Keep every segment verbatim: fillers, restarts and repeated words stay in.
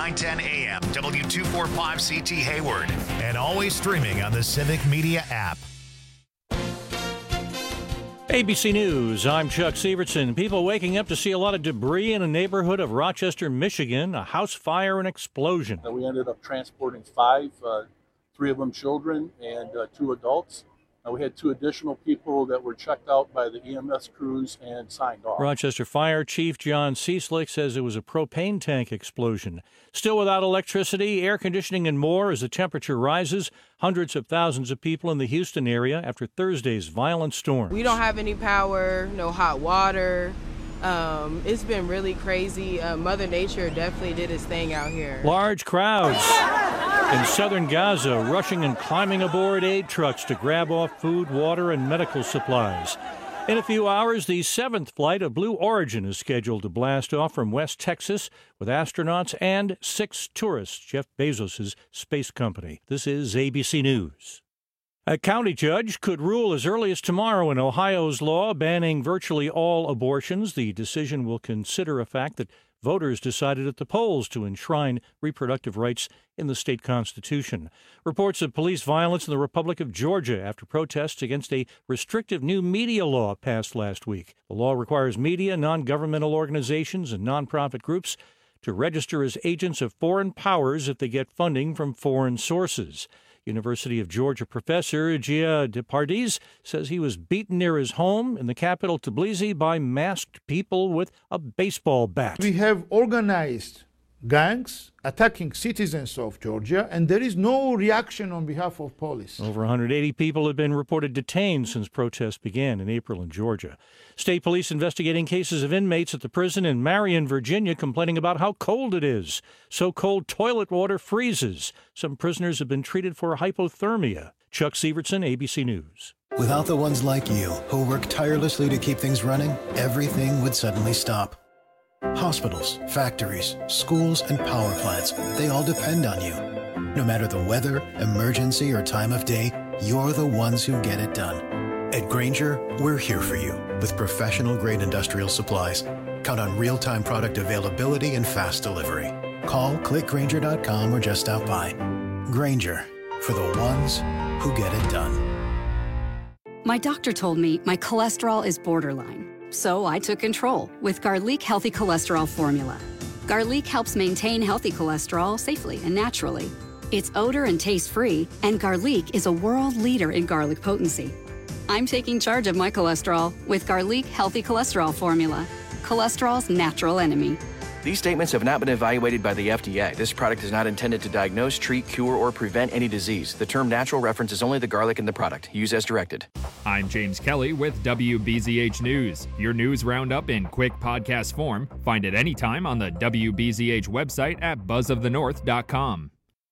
nine ten A M, W two forty-five C T Hayward, and always streaming on the Civic Media app. A B C News, I'm Chuck Sievertson. People waking up to see a lot of debris in a neighborhood of Rochester, Michigan, a house fire and explosion. We ended up transporting five, uh, three of them children and uh, two adults. Uh, we had two additional people that were checked out by the E M S crews and signed off. Rochester Fire Chief John Cieslik says it was a propane tank explosion. Still without electricity, air conditioning, and more as the temperature rises. Hundreds of thousands of people in the Houston area after Thursday's violent storm. We don't have any power, no hot water. Um, it's been really crazy. Uh, Mother Nature definitely did its thing out here. Large crowds in southern Gaza rushing and climbing aboard aid trucks to grab off food, water, and medical supplies. In a few hours, the seventh flight of Blue Origin is scheduled to blast off from West Texas with astronauts and six tourists, Jeff Bezos' space company. This is A B C News. A county judge could rule as early as tomorrow in Ohio's law banning virtually all abortions. The decision will consider a fact that voters decided at the polls to enshrine reproductive rights in the state constitution. Reports of police violence in the Republic of Georgia after protests against a restrictive new media law passed last week. The law requires media, non-governmental organizations, and nonprofit groups to register as agents of foreign powers if they get funding from foreign sources. University of Georgia professor Gia DePardis says he was beaten near his home in the capital, Tbilisi, by masked people with a baseball bat. We have organized gangs attacking citizens of Georgia, and there is no reaction on behalf of police. Over one hundred eighty people have been reported detained since protests began in April in Georgia. State police investigating cases of inmates at the prison in Marion, Virginia, complaining about how cold it is. So cold toilet water freezes. Some prisoners have been treated for hypothermia. Chuck Sievertson, A B C News. Without the ones like you, who work tirelessly to keep things running, everything would suddenly stop. Hospitals, factories, schools, and power plants, they all depend on you. No matter the weather, emergency, or time of day, you're the ones who get it done. At Grainger, we're here for you with professional-grade industrial supplies. Count on real-time product availability and fast delivery. Call, click Grainger dot com, or just stop by. Grainger, for the ones who get it done. My doctor told me my cholesterol is borderline. So I took control with Garlic Healthy Cholesterol Formula. Garlic helps maintain healthy cholesterol safely and naturally. It's odor and taste-free, and Garlic is a world leader in garlic potency. I'm taking charge of my cholesterol with Garlic Healthy Cholesterol Formula, cholesterol's natural enemy. These statements have not been evaluated by the F D A. This product is not intended to diagnose, treat, cure, or prevent any disease. The term natural references only the garlic in the product. Use as directed. I'm James Kelly with W B Z H News. Your news roundup in quick podcast form. Find it anytime on the W B Z H website at buzz of the north dot com.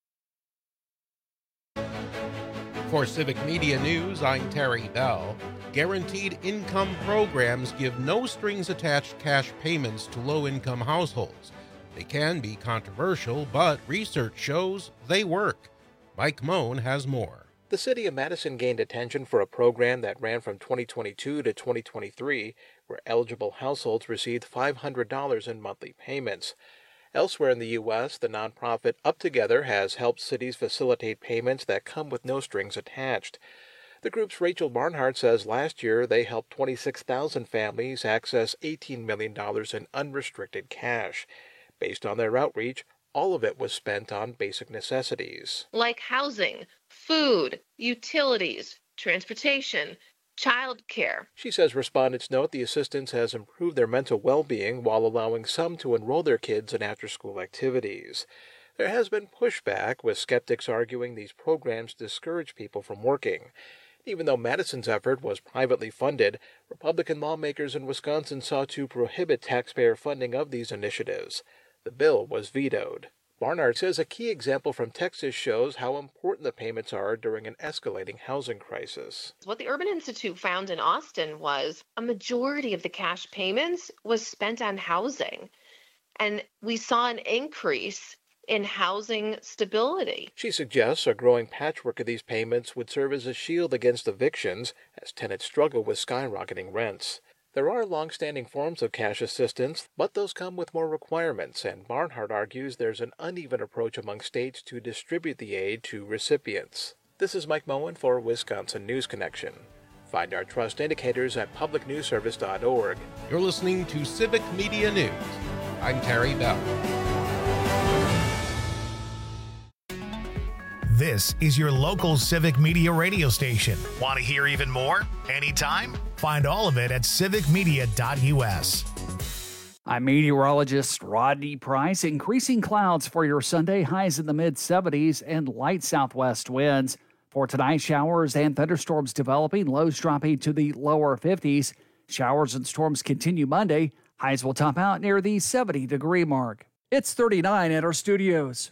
For Civic Media News, I'm Terry Bell. Guaranteed income programs give no strings attached cash payments to low-income households. They can be controversial, but research shows they work. Mike Moan has more. The city of Madison gained attention for a program that ran from twenty twenty-two to twenty twenty-three, where eligible households received five hundred dollars in monthly payments. Elsewhere in the U S, the nonprofit Up Together has helped cities facilitate payments that come with no strings attached. The group's Rachel Barnhart says last year they helped twenty-six thousand families access eighteen million dollars in unrestricted cash. Based on their outreach, all of it was spent on basic necessities. Like housing, food, utilities, transportation, child care. She says respondents note the assistance has improved their mental well-being while allowing some to enroll their kids in after-school activities. There has been pushback, with skeptics arguing these programs discourage people from working. Even though Madison's effort was privately funded, Republican lawmakers in Wisconsin sought to prohibit taxpayer funding of these initiatives. The bill was vetoed. Barnard says a key example from Texas shows how important the payments are during an escalating housing crisis. What the Urban Institute found in Austin was a majority of the cash payments was spent on housing, and we saw an increase in housing stability. She suggests a growing patchwork of these payments would serve as a shield against evictions as tenants struggle with skyrocketing rents. There are long-standing forms of cash assistance, but those come with more requirements, and Barnhart argues there's an uneven approach among states to distribute the aid to recipients. This is Mike Moen for Wisconsin News Connection. Find our trust indicators at public news service dot org. You're listening to Civic Media News. I'm Terry Bell. This is your local Civic Media radio station. Want to hear even more? Anytime? Find all of it at civic media dot u s. I'm meteorologist Rodney Price. Increasing clouds for your Sunday, highs in the mid seventies and light southwest winds. For tonight, showers and thunderstorms developing, lows dropping to the lower fifties. Showers and storms continue Monday. Highs will top out near the seventy degree mark. It's thirty-nine at our studios.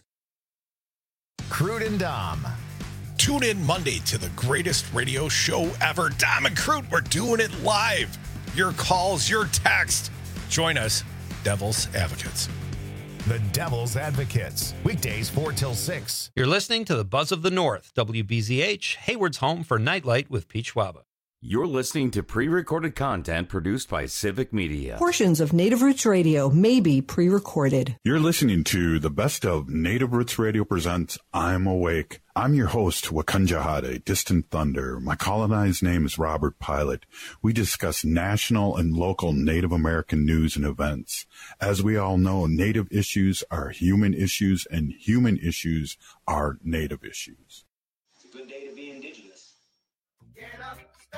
Crude and Dom. Tune in Monday to the greatest radio show ever, Dom and Crude. We're doing it live. Your calls, your text. Join us, Devil's Advocates. The Devil's Advocates. Weekdays four till six. You're listening to the Buzz of the North, W B Z H, Hayward's home for Nightlight with Pete Schwaba. You're listening to pre-recorded content produced by Civic Media. Portions of Native Roots Radio may be pre-recorded. You're listening to the best of Native Roots Radio presents I'm Awake. I'm your host, Wakunjahade, Distant Thunder. My colonized name is Robert Pilot. We discuss national and local Native American news and events. As we all know, Native issues are human issues, and human issues are Native issues. It's a good day to be indigenous. Get up.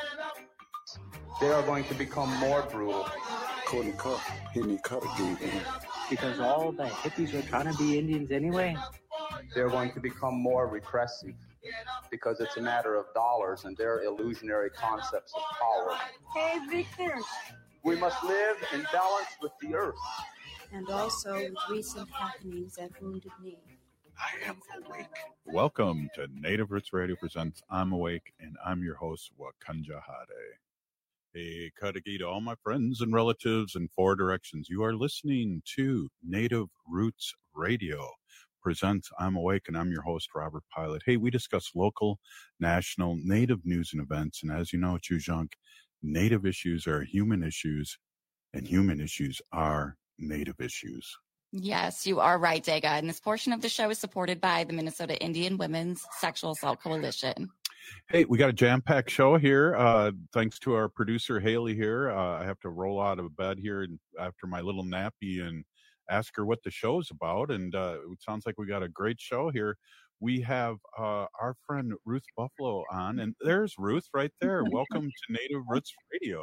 They are going to become more brutal. Couldn't cut, hitting cut again. Because all the hippies are trying to be Indians anyway. They're going to become more repressive because it's a matter of dollars and their illusionary concepts of power. Hey, Victor. We must live in balance with the earth. And also with recent happenings at Wounded Knee. I am awake. Welcome to Native Roots Radio presents I'm Awake, and I'm your host, Wakunjahade. Hey, Kadagi to all my friends and relatives in four directions. You are listening to Native Roots Radio presents I'm Awake, and I'm your host, Robert Pilot. Hey, we discuss local, national, Native news and events, and as you know, Chujunk, Native issues are human issues, and human issues are Native issues. Yes, you are right, Dega. And this portion of the show is supported by the Minnesota Indian Women's Sexual Assault Coalition. Hey, we got a jam-packed show here. Uh, thanks to our producer, Haley, here. Uh, I have to roll out of bed here and after my little nappy and ask her what the show's about. And uh, it sounds like we got a great show here. We have uh, our friend Ruth Buffalo on. And there's Ruth right there. Welcome to Native Roots Radio.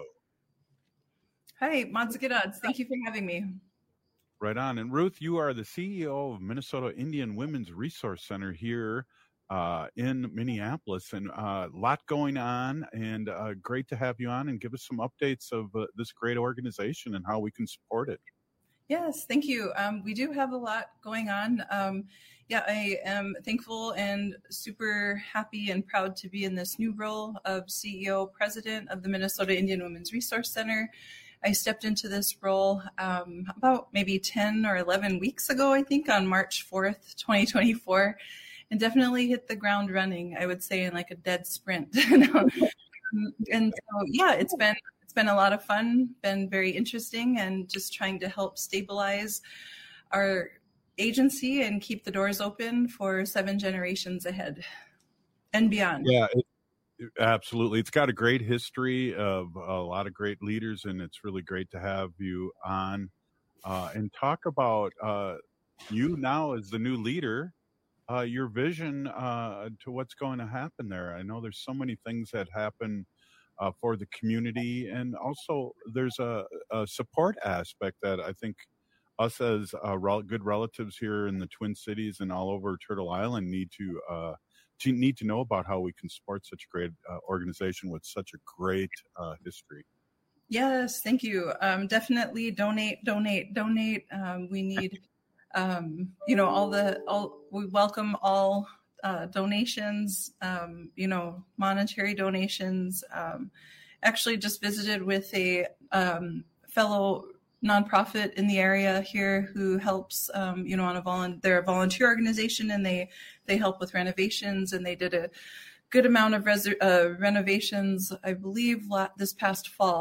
Hi, Matsukidats. Thank you for having me. Right on. And Ruth, you are the C E O of Minnesota Indian Women's Resource Center here uh, in Minneapolis, and a uh, lot going on, and uh, great to have you on and give us some updates of uh, this great organization and how we can support it. Yes, thank you. Um, we do have a lot going on. Um, yeah, I am thankful and super happy and proud to be in this new role of C E O President of the Minnesota Indian Women's Resource Center. I stepped into this role um, about maybe ten or eleven weeks ago, I think, on March fourth, twenty twenty-four, and definitely hit the ground running, I would say, in like a dead sprint. And so, yeah, it's been it's been a lot of fun, been very interesting, and just trying to help stabilize our agency and keep the doors open for seven generations ahead and beyond. Yeah. It- Absolutely. It's got a great history of a lot of great leaders, and it's really great to have you on uh, and talk about uh, you now as the new leader, uh, your vision uh, to what's going to happen there. I know there's so many things that happen uh, for the community, and also there's a, a support aspect that I think us as uh, rel- good relatives here in the Twin Cities and all over Turtle Island need to uh, to need to know about how we can support such a great uh, organization with such a great uh, history. Yes, thank you. Um, definitely donate, donate, donate. Um, we need, um, you know, all the, all, we welcome all uh, donations, um, you know, monetary donations. Um, actually just visited with a um, fellow nonprofit in the area here who helps, um, you know, on a volunteer, they're a volunteer organization, and they, they help with renovations, and they did a good amount of res- uh, renovations, I believe, la- this past fall.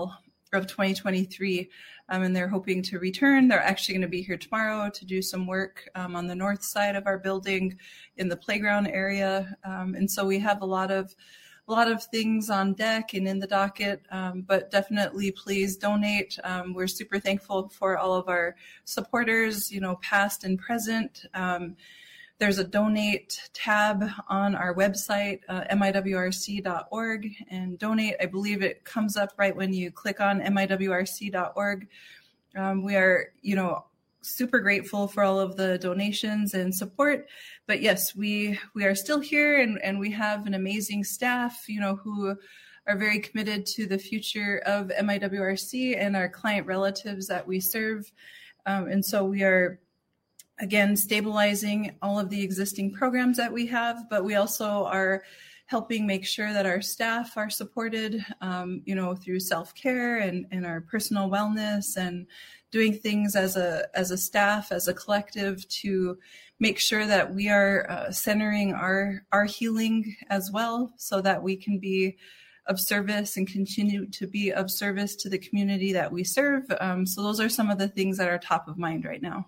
of twenty twenty-three, um, and they're hoping to return. They're actually going to be here tomorrow to do some work um, on the north side of our building in the playground area. Um, and so we have a lot of a lot of things on deck and in the docket, um, but definitely please donate. Um, we're super thankful for all of our supporters, you know, past and present. Um, There's a donate tab on our website, uh, M I W R C dot org, and donate. I believe it comes up right when you click on M I W R C dot org. Um, we are, you know, super grateful for all of the donations and support. But yes, we we are still here, and, and we have an amazing staff, you know, who are very committed to the future of M I W R C and our client relatives that we serve. Um, and so we are, again, stabilizing all of the existing programs that we have, but we also are helping make sure that our staff are supported, um, you know, through self-care and, and our personal wellness, and doing things as a as a staff, as a collective, to make sure that we are uh, centering our our healing as well, so that we can be of service and continue to be of service to the community that we serve. Um, so those are some of the things that are top of mind right now.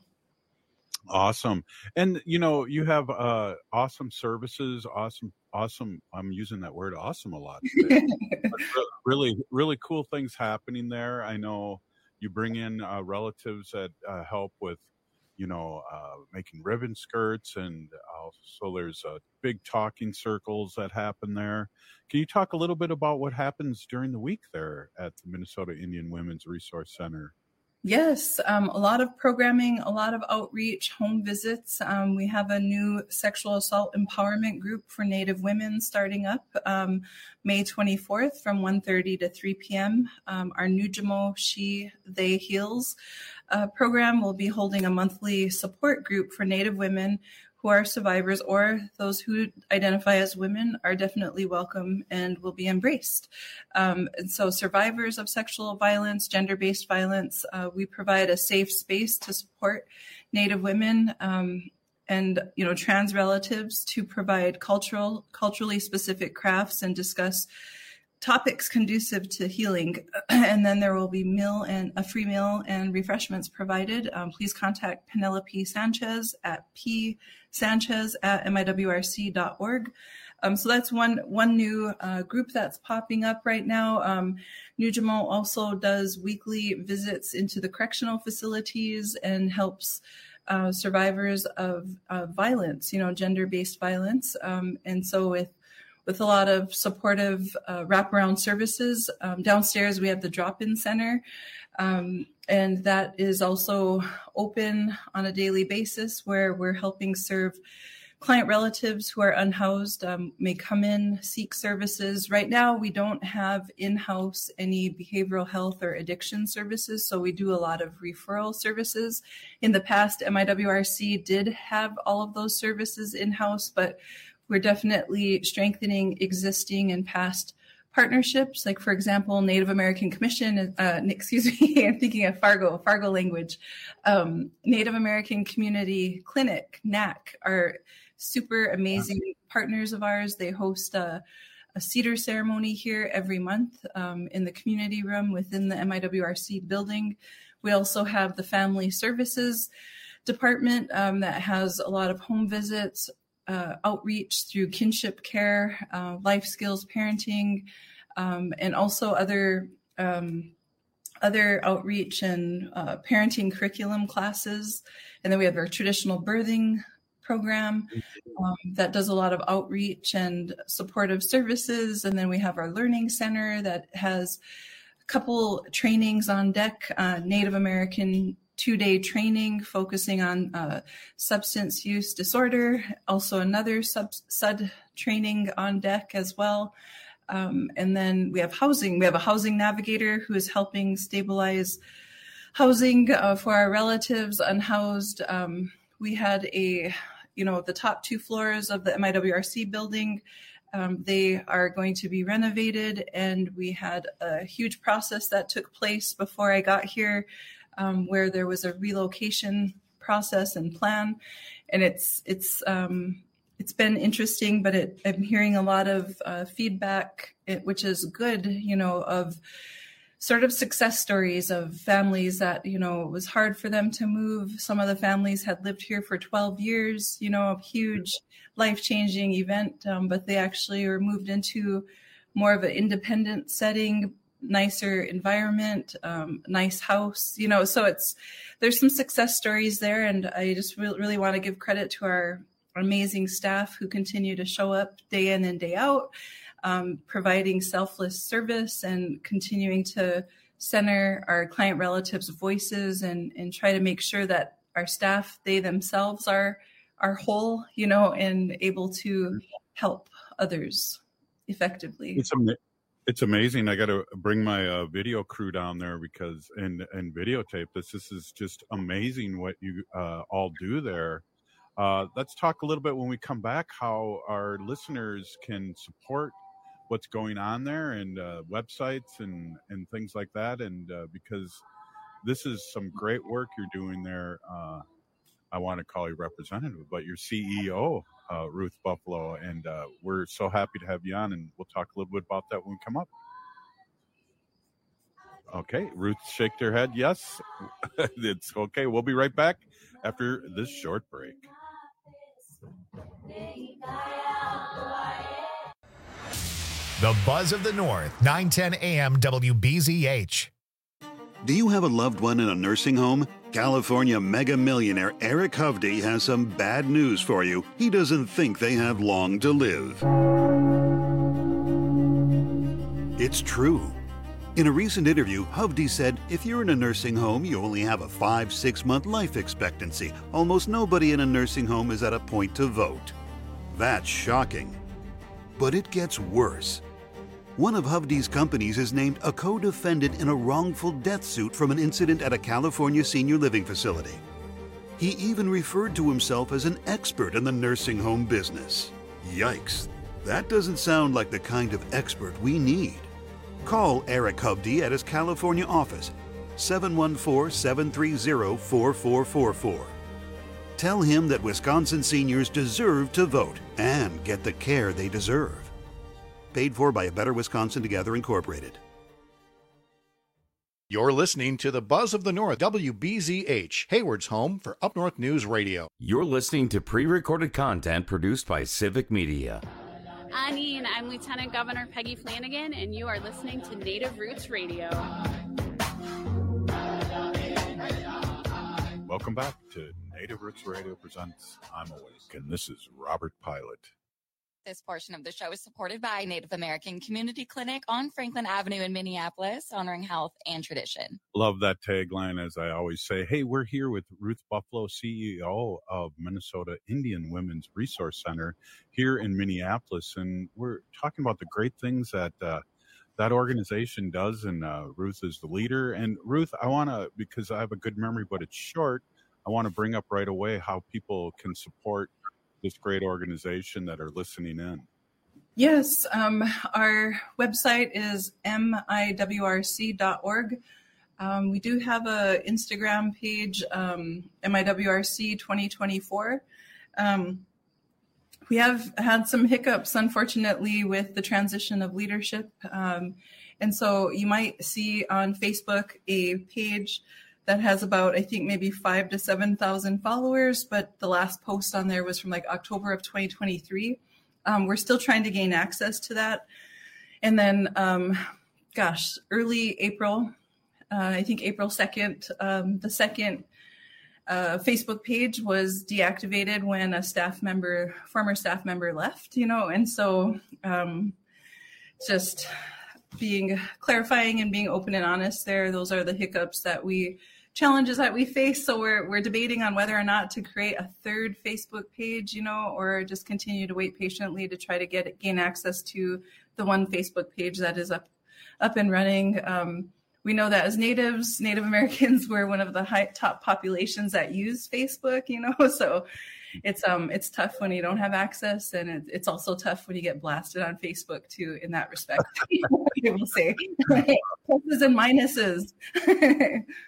Awesome. And, you know, you have uh, awesome services, awesome, awesome. I'm using that word awesome a lot today. really, really cool things happening there. I know you bring in uh, relatives that uh, help with, you know, uh, making ribbon skirts, and also there's uh, big talking circles that happen there. Can you talk a little bit about what happens during the week there at the Minnesota Indian Women's Resource Center? Yes, um, a lot of programming, a lot of outreach, home visits. Um, we have a new sexual assault empowerment group for Native women starting up um, May twenty-fourth from one thirty to three p.m. Um, our Nujamo She They Heals uh, program will be holding a monthly support group for Native women who are survivors, or those who identify as women are definitely welcome and will be embraced. Um, and so survivors of sexual violence, gender-based violence, uh, we provide a safe space to support Native women um, and, you know, trans relatives, to provide cultural, culturally specific crafts and discuss topics conducive to healing. And then there will be meal and a free meal and refreshments provided. Um, please contact Penelope Sanchez at p sanchez at m i w r c dot org. Um, so that's one one new uh, group that's popping up right now. Um, Nujamo also does weekly visits into the correctional facilities and helps uh, survivors of uh, violence, you know, gender-based violence. Um, and so with with a lot of supportive uh, wraparound services. Um, downstairs, we have the drop-in center, um, and that is also open on a daily basis, where we're helping serve client relatives who are unhoused, um, may come in, seek services. Right now, we don't have in-house any behavioral health or addiction services, so we do a lot of referral services. In the past, M I W R C did have all of those services in-house, but we're definitely strengthening existing and past partnerships. Like, for example, Native American Commission, uh, excuse me, I'm thinking of Fargo, Fargo language. Um, Native American Community Clinic, N A C, are super amazing partners of ours. They host a, a cedar ceremony here every month um, in the community room within the M I W R C building. We also have the Family Services Department um, that has a lot of home visits, Uh, outreach through kinship care, uh, life skills parenting, um, and also other um, other outreach and uh, parenting curriculum classes. And then we have our traditional birthing program um, that does a lot of outreach and supportive services. And then we have our learning center that has a couple trainings on deck, uh, Native American two-day training focusing on uh, substance use disorder, also another sub sud training on deck as well. Um, and then we have housing. We have a housing navigator who is helping stabilize housing uh, for our relatives unhoused. Um, we had a, you know, the top two floors of the M I W R C building, um, they are going to be renovated, and we had a huge process that took place before I got here, Um, where there was a relocation process and plan, and it's it's um, it's been interesting. But it, I'm hearing a lot of uh, feedback, it, which is good, you know, of sort of success stories of families that, you know, it was hard for them to move. Some of the families had lived here for twelve years, you know, a huge life-changing event, um, but they actually were moved into more of an independent setting, nicer environment, um, nice house, you know, so it's, there's some success stories there. And I just really, really want to give credit to our amazing staff who continue to show up day in and day out, um, providing selfless service and continuing to center our client relatives' voices and, and try to make sure that our staff, they themselves are, are whole, you know, and able to help others effectively. It's am- It's amazing. I got to bring my uh, video crew down there because and and videotape this. This is just amazing what you uh, all do there. Uh, let's talk a little bit when we come back how our listeners can support what's going on there and uh, websites and and things like that. And uh, because this is some great work you're doing there. Uh, I want to call you representative, but you're C E O, uh, Ruth Buffalo, and uh, we're so happy to have you on, and we'll talk a little bit about that when we come up. Okay, Ruth shaked her head. Yes, it's okay. We'll be right back after this short break. The Buzz of the North, nine ten A M W B Z H. Do you have a loved one in a nursing home? California mega millionaire Eric Hovde has some bad news for you. He doesn't think they have long to live. It's true. In a recent interview, Hovde said, if you're in a nursing home, you only have a five, six month life expectancy. Almost nobody in a nursing home is at a point to vote. That's shocking. But it gets worse. One of Hovde's companies is named a co-defendant in a wrongful death suit from an incident at a California senior living facility. He even referred to himself as an expert in the nursing home business. Yikes. That doesn't sound like the kind of expert we need. Call Eric Hovde at his California office, seven one four, seven three zero, four four four four. Tell him that Wisconsin seniors deserve to vote and get the care they deserve. Paid for by A Better Wisconsin Together, Incorporated. You're listening to the Buzz of the North, W B Z H, Hayward's home for Up North News Radio. You're listening to pre-recorded content produced by Civic Media. Anine, I'm Lieutenant Governor Peggy Flanagan, and you are listening to Native Roots Radio. Welcome back to Native Roots Radio presents I'm Awake, and this is Robert Pilot. This portion of the show is supported by Native American Community Clinic on Franklin Avenue in Minneapolis, honoring health and tradition. Love that tagline, as I always say. Hey, we're here with Ruth Buffalo, C E O of Minnesota Indian Women's Resource Center here in Minneapolis, and we're talking about the great things that uh, that organization does, and uh, Ruth is the leader. And Ruth, I want to, because I have a good memory, but it's short, I want to bring up right away how people can support this great organization that are listening in. Yes, um, our website is M I W R C dot org. Um, we do have a Instagram page, um, M I W R C twenty twenty-four. Um, we have had some hiccups, unfortunately, with the transition of leadership. Um, and so you might see on Facebook a page that has about, I think, maybe five to seven thousand followers, but the last post on there was from like October of twenty twenty-three. Um, we're still trying to gain access to that. And then, um, gosh, early April, uh, I think April second, um, the second uh, Facebook page was deactivated when a staff member, former staff member left, you know, and so um, just being clarifying and being open and honest there, those are the hiccups that we challenges that we face. So we're we're debating on whether or not to create a third Facebook page, you know, or just continue to wait patiently to try to get gain access to the one Facebook page that is up up and running. Um, we know that as natives, Native Americans, we're one of the high top populations that use Facebook, you know, so it's um it's tough when you don't have access, and it, it's also tough when you get blasted on Facebook too. In that respect, I will say pluses and minuses.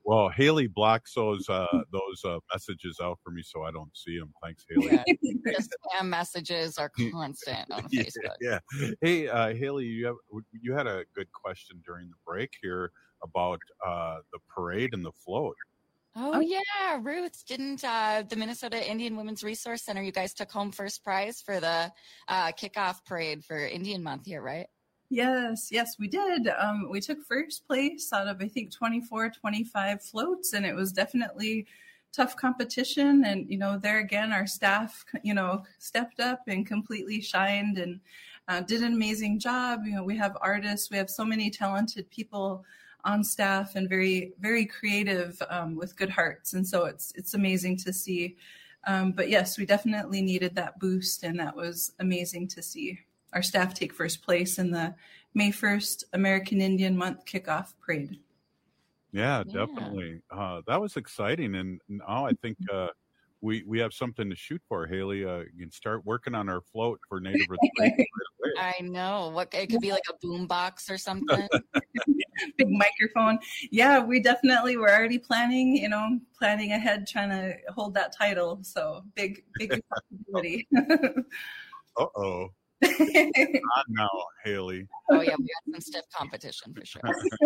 Well, Haley blocks those uh, those uh, messages out for me, so I don't see them. Thanks, Haley. Yeah, the spam messages are constant on yeah, Facebook. yeah. Hey, uh, Haley, you have you had a good question during the break here about uh, the parade and the float. Oh, yeah, Ruth, didn't uh, the Minnesota Indian Women's Resource Center, you guys took home first prize for the uh, kickoff parade for Indian Month here, right? Yes, yes, we did. Um, we took first place out of, I think, twenty-four, twenty-five floats, and it was definitely tough competition. And, you know, there again, our staff, you know, stepped up and completely shined and uh, did an amazing job. You know, we have artists, we have so many talented people on staff and very, very creative um, with good hearts. And so it's, it's amazing to see. Um, but yes, we definitely needed that boost, and that was amazing to see our staff take first place in the May first American Indian Month kickoff parade. Yeah, definitely. Yeah. Uh, that was exciting. And now I think uh, we we have something to shoot for, Haley. Uh, you can start working on our float for Native Roots Radio right I know. What it could be like a boom box or something. Big microphone. Yeah, we definitely were already planning, you know, planning ahead, trying to hold that title. So big, big responsibility. Uh-oh. Not now, Haley. Oh yeah, we had some stiff competition for sure.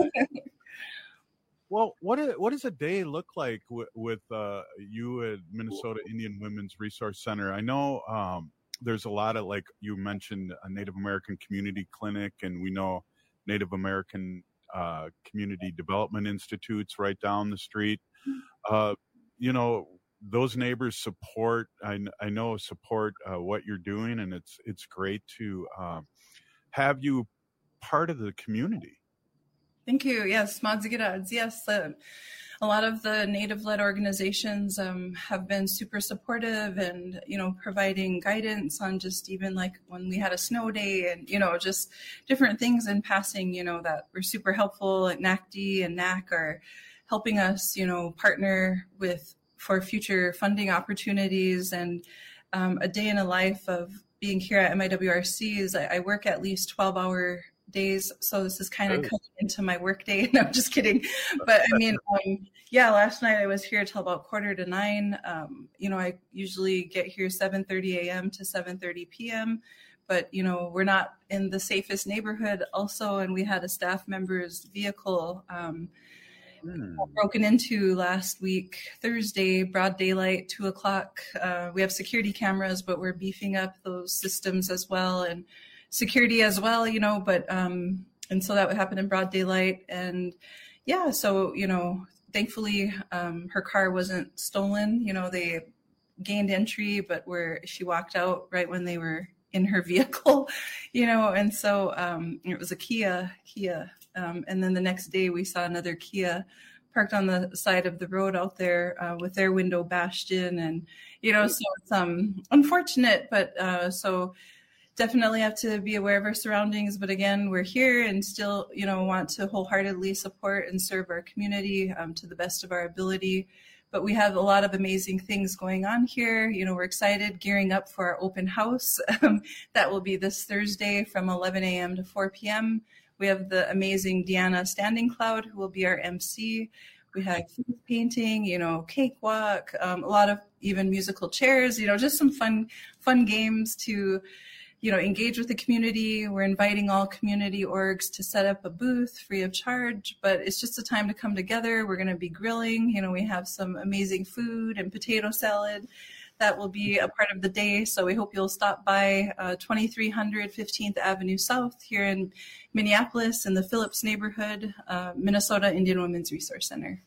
Well, what is, what does a day look like with, with uh, you at Minnesota Indian Women's Resource Center? I know um, there's a lot of, like you mentioned, a Native American community clinic, and we know Native American uh, community development institutes right down the street. Uh, you know, those neighbors support, I, I know support uh, what you're doing, and it's it's great to uh, have you part of the community. Thank you. Yes, Madzigidads. Yes, uh, a lot of the Native-led organizations um, have been super supportive and, you know, providing guidance on just even like when we had a snow day and, you know, just different things in passing, you know, that were super helpful. Like N A C D and N A C are helping us, you know, partner with for future funding opportunities. And um, a day in a life of being here at M I W R C is I, I work at least twelve hour days. So this is kind of cutting into my work day. No, I'm just kidding. But I mean, um, yeah, last night I was here till about quarter to nine. Um, you know, I usually get here seven thirty a.m. to seven thirty p.m. But, you know, we're not in the safest neighborhood also. And we had a staff member's vehicle um, Hmm. broken into last week, Thursday, broad daylight, two o'clock. Uh, we have security cameras, but we're beefing up those systems as well, and security as well, you know, but, um, and so that would happen in broad daylight. And yeah, so, you know, thankfully, um, her car wasn't stolen. You know, they gained entry, but where she walked out right when they were in her vehicle, you know, and so um, it was a Kia, Kia. Um, and then the next day we saw another Kia parked on the side of the road out there uh, with their window bashed in. And, you know, so it's um, unfortunate, but uh, so definitely have to be aware of our surroundings. But again, we're here and still, you know, want to wholeheartedly support and serve our community um, to the best of our ability. But we have a lot of amazing things going on here. You know, we're excited, gearing up for our open house. Um, that will be this Thursday from eleven a.m. to four p.m. We have the amazing Deanna Standing Cloud, who will be our M C. We have food painting, you know, cakewalk, um, a lot of even musical chairs, you know, just some fun, fun games to, you know, engage with the community. We're inviting all community orgs to set up a booth free of charge, but it's just a time to come together. We're going to be grilling. You know, we have some amazing food and potato salad that will be a part of the day. So we hope you'll stop by uh, twenty-three hundred fifteenth Avenue South here in Minneapolis in the Phillips neighborhood, uh, Minnesota Indian Women's Resource Center.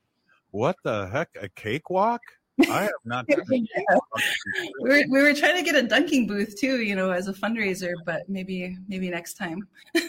What the heck? A cakewalk? I have not. yeah. we, were, we were trying to get a dunking booth too, you know, as a fundraiser, but maybe maybe next time.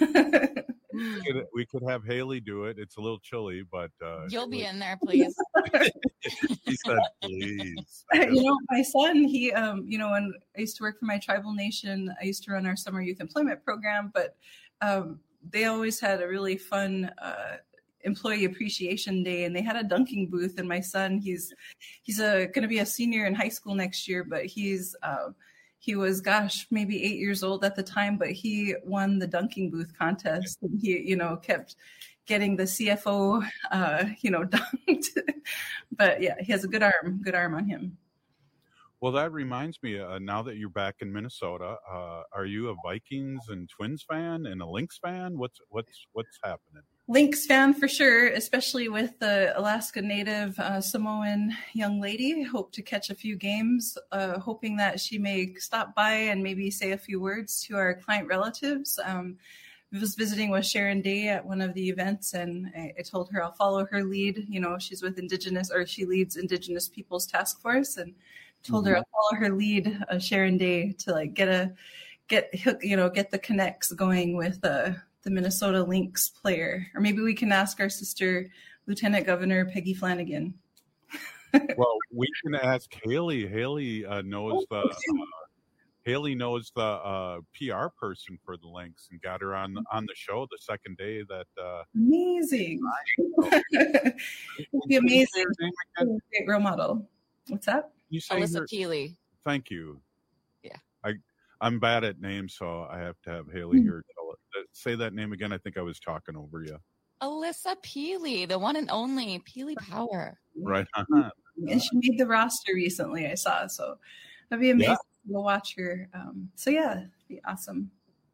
we, could, we could have Haley do it. It's a little chilly, but uh, you'll be in there, please. He said, "Please." You know, my son, he, um, you know, when I used to work for my tribal nation, I used to run our summer youth employment program, but um, they always had a really fun. Uh, employee appreciation day, and they had a dunking booth, and my son, he's he's a going to be a senior in high school next year, but he's uh, he was gosh maybe eight years old at the time, but he won the dunking booth contest, and he you know kept getting the C F O, uh, you know, dunked. But yeah, he has a good arm, good arm on him. Well, that reminds me, uh, now that you're back in Minnesota, uh, are you a Vikings and Twins fan and a Lynx fan? What's what's what's happening? Lynx fan for sure, especially with the Alaska Native uh, Samoan young lady. Hope to catch a few games, uh, hoping that she may stop by and maybe say a few words to our client relatives. Um, I was visiting with Sharon Day at one of the events, and I, I told her I'll follow her lead. You know, she's with Indigenous, or she leads Indigenous Peoples Task Force, and told her I'll follow her lead, uh, Sharon Day, to like get a get you know get the connects going with uh, the Minnesota Lynx player. Or maybe we can ask our sister Lieutenant Governor Peggy Flanagan. Well, we can ask Haley. Haley uh, knows the uh, Haley knows the uh, P R person for the Lynx and got her on on the show the second day that. Uh, amazing. It'd be amazing. Great role model. What's that? You say Alyssa her- Peely. Thank you. Yeah. I I'm bad at names, so I have to have Haley Mm-hmm. here tell it. Say that name again. I think I was talking over you. Alyssa Peely, the one and only Peely Power. Right. And she made the roster recently, I saw. So that'd be amazing Yeah. to watch her. Um, so yeah, it'd be awesome.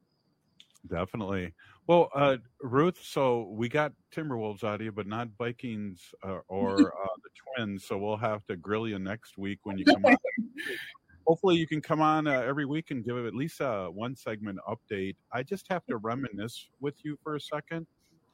Definitely. Well, uh, Ruth, so we got Timberwolves out of you, but not Vikings uh, or uh, the Twins. So we'll have to grill you next week when you come on. Hopefully you can come on uh, every week and give at least a one segment update. I just have to reminisce with you for a second.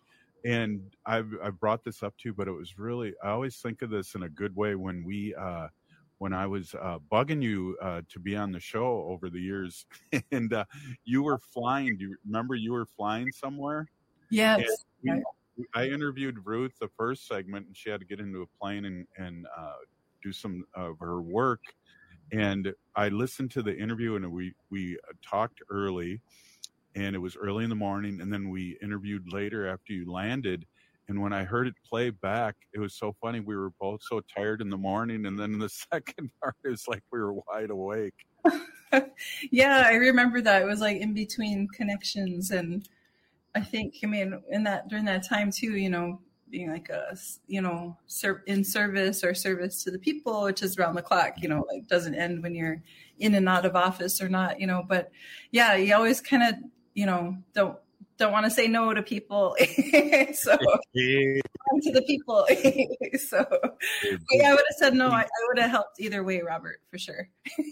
And I've, I've brought this up to you, but it was really, I always think of this in a good way when we, uh, when I was uh, bugging you uh, to be on the show over the years, and uh, you were flying. Do you remember you were flying somewhere? Yes. And we, I interviewed Ruth the first segment, and she had to get into a plane and, and uh, do some of her work. And I listened to the interview, and we, we talked early, and it was early in the morning, and then we interviewed later after you landed. And when I heard it play back, it was so funny. We were both so tired in the morning, and then the second part is like we were wide awake. Yeah, I remember that. It was like in between connections, and I think, I mean, in that during that time too, you know, being like a, you know, ser- in service or service to the people, which is around the clock, you know, like doesn't end when you're in and out of office or not, you know. But yeah, you always kind of, you know, don't. don't want to say no to people. So to the people. So yeah, I would have said no. I, I would have helped either way, Robert, for sure.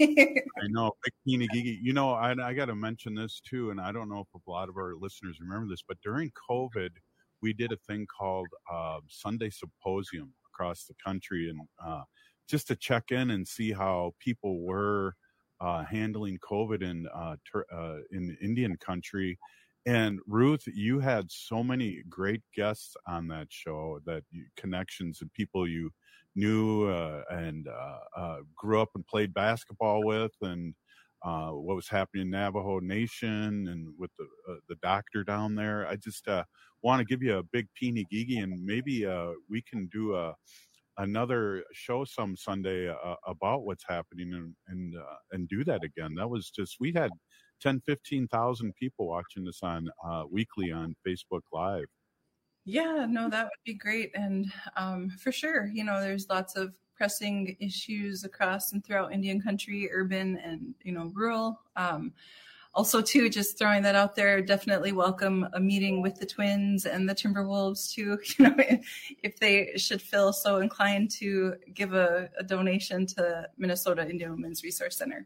I know. Big Peeny Gigi. You know, I, I got to mention this too, and I don't know if a lot of our listeners remember this, but during COVID, we did a thing called uh, Sunday Symposium across the country, and uh, just to check in and see how people were uh, handling COVID in uh, ter- uh, in Indian country. And Ruth, you had so many great guests on that show, that you, connections and people you knew uh, and uh, uh, grew up and played basketball with, and uh, what was happening in Navajo Nation and with the uh, the doctor down there. I just uh, want to give you a big peeny gigi, and maybe uh, we can do a another show some Sunday uh, about what's happening, and and, uh, and do that again. That was just, we had ten, fifteen thousand people watching this on uh, weekly on Facebook Live. Yeah, no, that would be great. And um, for sure, you know, there's lots of pressing issues across and throughout Indian country, urban and, you know, rural. Um, also, too, just throwing that out there, definitely welcome a meeting with the Twins and the Timberwolves, too, you know, if they should feel so inclined to give a, a donation to Minnesota Indian Women's Resource Center.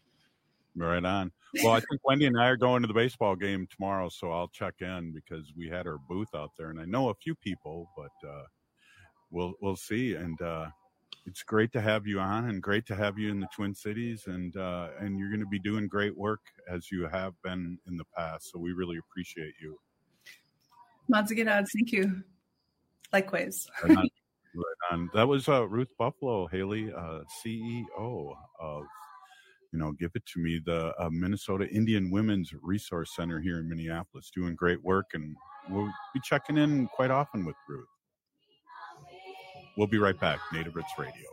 Right on. Well, I think Wendy and I are going to the baseball game tomorrow, so I'll check in because we had our booth out there, and I know a few people, but uh, we'll we'll see. And uh, it's great to have you on, and great to have you in the Twin Cities, and uh, and you're going to be doing great work as you have been in the past. So we really appreciate you. Madzigadad, thank you. Likewise. Right on. Right on. That was uh, Ruth Buffalo, Haley, uh, C E O of, you know, Give It To Me, the uh, Minnesota Indian Women's Resource Center here in Minneapolis, doing great work, and we'll be checking in quite often with Ruth. We'll be right back. Native Roots Radio.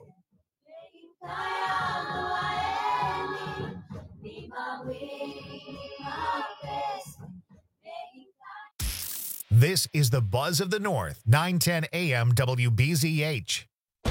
This is the Buzz of the North, nine ten A M W B Z H.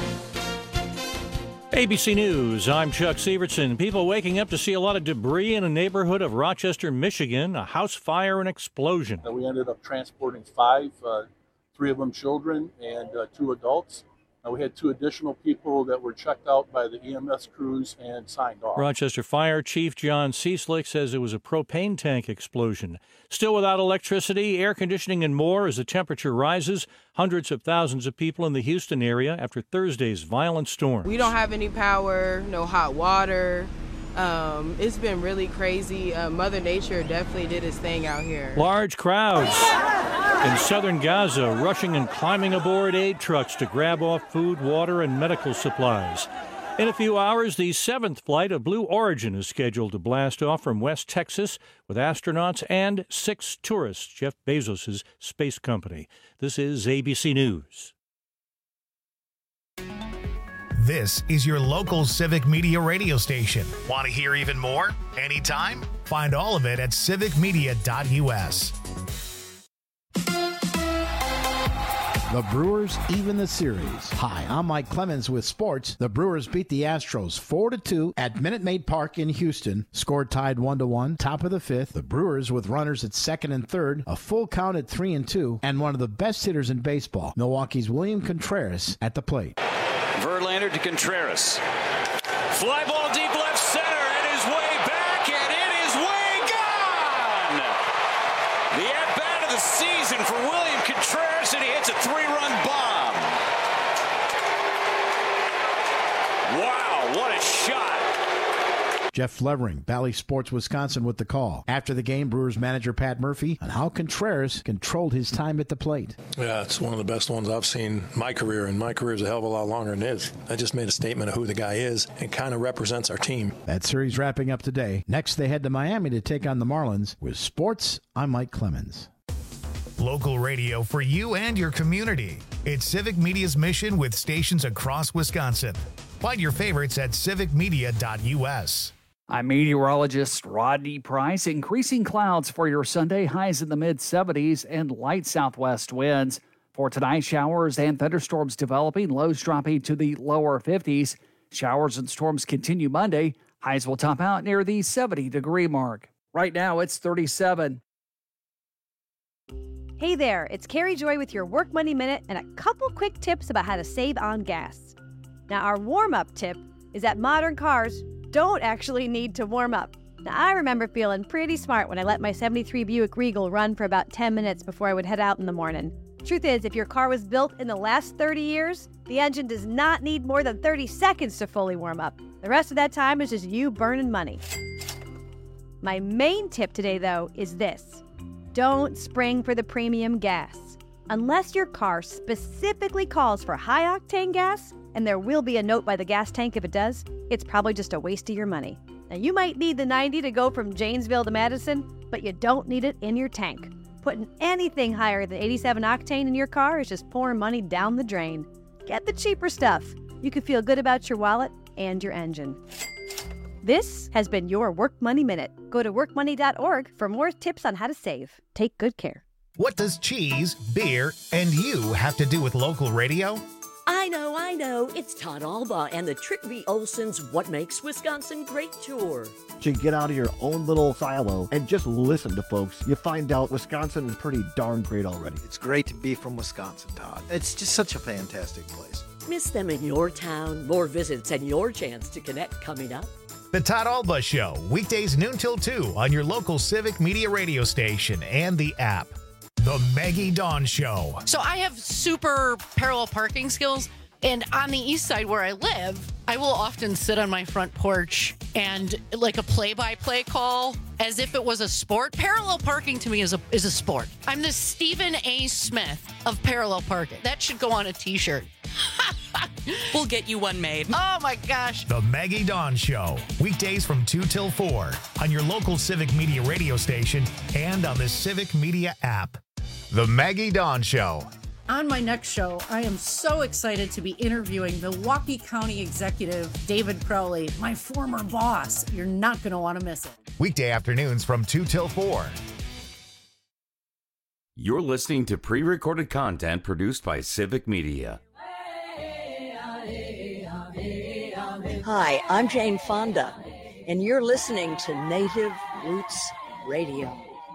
A B C News, I'm Chuck Severson. People waking up to see a lot of debris in a neighborhood of Rochester, Michigan, a house fire and explosion. We ended up transporting five, uh, three of them children and uh, two adults. Uh, we had two additional people that were checked out by the E M S crews and signed off. Rochester Fire Chief John Cieslik says it was a propane tank explosion. Still without electricity, air conditioning, and more as the temperature rises. Hundreds of thousands of people in the Houston area after Thursday's violent storm. We don't have any power, no hot water. Um, it's been really crazy. Uh, Mother Nature definitely did its thing out here. Large crowds in southern Gaza rushing and climbing aboard aid trucks to grab off food, water, and medical supplies. In a few hours, the seventh flight of Blue Origin is scheduled to blast off from West Texas with astronauts and six tourists, Jeff Bezos' space company. This is A B C News. This is your local Civic Media radio station. Want to hear even more? Anytime? Find all of it at civic media dot U S. The Brewers even the series. Hi, I'm Mike Clemens with sports. The Brewers beat the Astros four to two at Minute Maid Park in Houston. Score tied one to one, top of the fifth. The Brewers with runners at second and third, a full count at three and two, and one of the best hitters in baseball, Milwaukee's William Contreras, at the plate. Verlander to Contreras. Fly ball deep left center, and his way back, and it is way gone! The at-bat of the season for William Contreras, and he hits a three-run bomb. Wow, what a shot! Jeff Levering, Bally Sports Wisconsin with the call. After the game, Brewers manager Pat Murphy on how Contreras controlled his time at the plate. Yeah, it's one of the best ones I've seen in my career, and my career is a hell of a lot longer than his. I just made a statement of who the guy is and kind of represents our team. That series wrapping up today. Next, they head to Miami to take on the Marlins. With sports, I'm Mike Clemens. Local radio for you and your community. It's Civic Media's mission with stations across Wisconsin. Find your favorites at civic media dot U S. I'm meteorologist Rodney Price. Increasing clouds for your Sunday, highs in the mid seventies and light southwest winds. For tonight, showers and thunderstorms developing, lows dropping to the lower fifties. Showers and storms continue Monday. Highs will top out near the seventy degree mark. Right now, it's thirty-seven. Hey there, it's Carrie Joy with your Work Money Minute and a couple quick tips about how to save on gas. Now, our warm-up tip is that modern cars don't actually need to warm up. Now, I remember feeling pretty smart when I let my seventy-three Buick Regal run for about ten minutes before I would head out in the morning. Truth is, if your car was built in the last thirty years, the engine does not need more than thirty seconds to fully warm up. The rest of that time is just you burning money. My main tip today, though, is this. Don't spring for the premium gas. Unless your car specifically calls for high-octane gas, and there will be a note by the gas tank if it does, it's probably just a waste of your money. Now, you might need the ninety to go from Janesville to Madison, but you don't need it in your tank. Putting anything higher than eighty-seven octane in your car is just pouring money down the drain. Get the cheaper stuff. You can feel good about your wallet and your engine. This has been your Work Money Minute. Go to work money dot org for more tips on how to save. Take good care. What does cheese, beer, and you have to do with local radio? I know, I know. It's Todd Alba and the Trick V. Olson's What Makes Wisconsin Great tour. To get out of your own little silo and just listen to folks, you find out Wisconsin is pretty darn great already. It's great to be from Wisconsin, Todd. It's just such a fantastic place. Miss them in your town. More visits and your chance to connect coming up. The Todd Alba Show, weekdays noon till two on your local Civic Media radio station and the app. The Maggie Dawn Show. So I have super parallel parking skills, and on the east side where I live, I will often sit on my front porch and like a play-by-play call as if it was a sport. Parallel parking to me is a is a sport. I'm the Stephen A. Smith of parallel parking. That should go on a t-shirt. We'll get you one made. Oh my gosh. The Maggie Dawn Show, weekdays from two till four on your local Civic Media radio station and on the Civic Media app. The Maggie Dawn Show. On my next show, I am so excited to be interviewing Milwaukee County Executive David Crowley, my former boss. You're not going to want to miss it. Weekday afternoons from two till four. You're listening to pre-recorded content produced by Civic Media. Hi, I'm Jane Fonda, and you're listening to Native Roots Radio.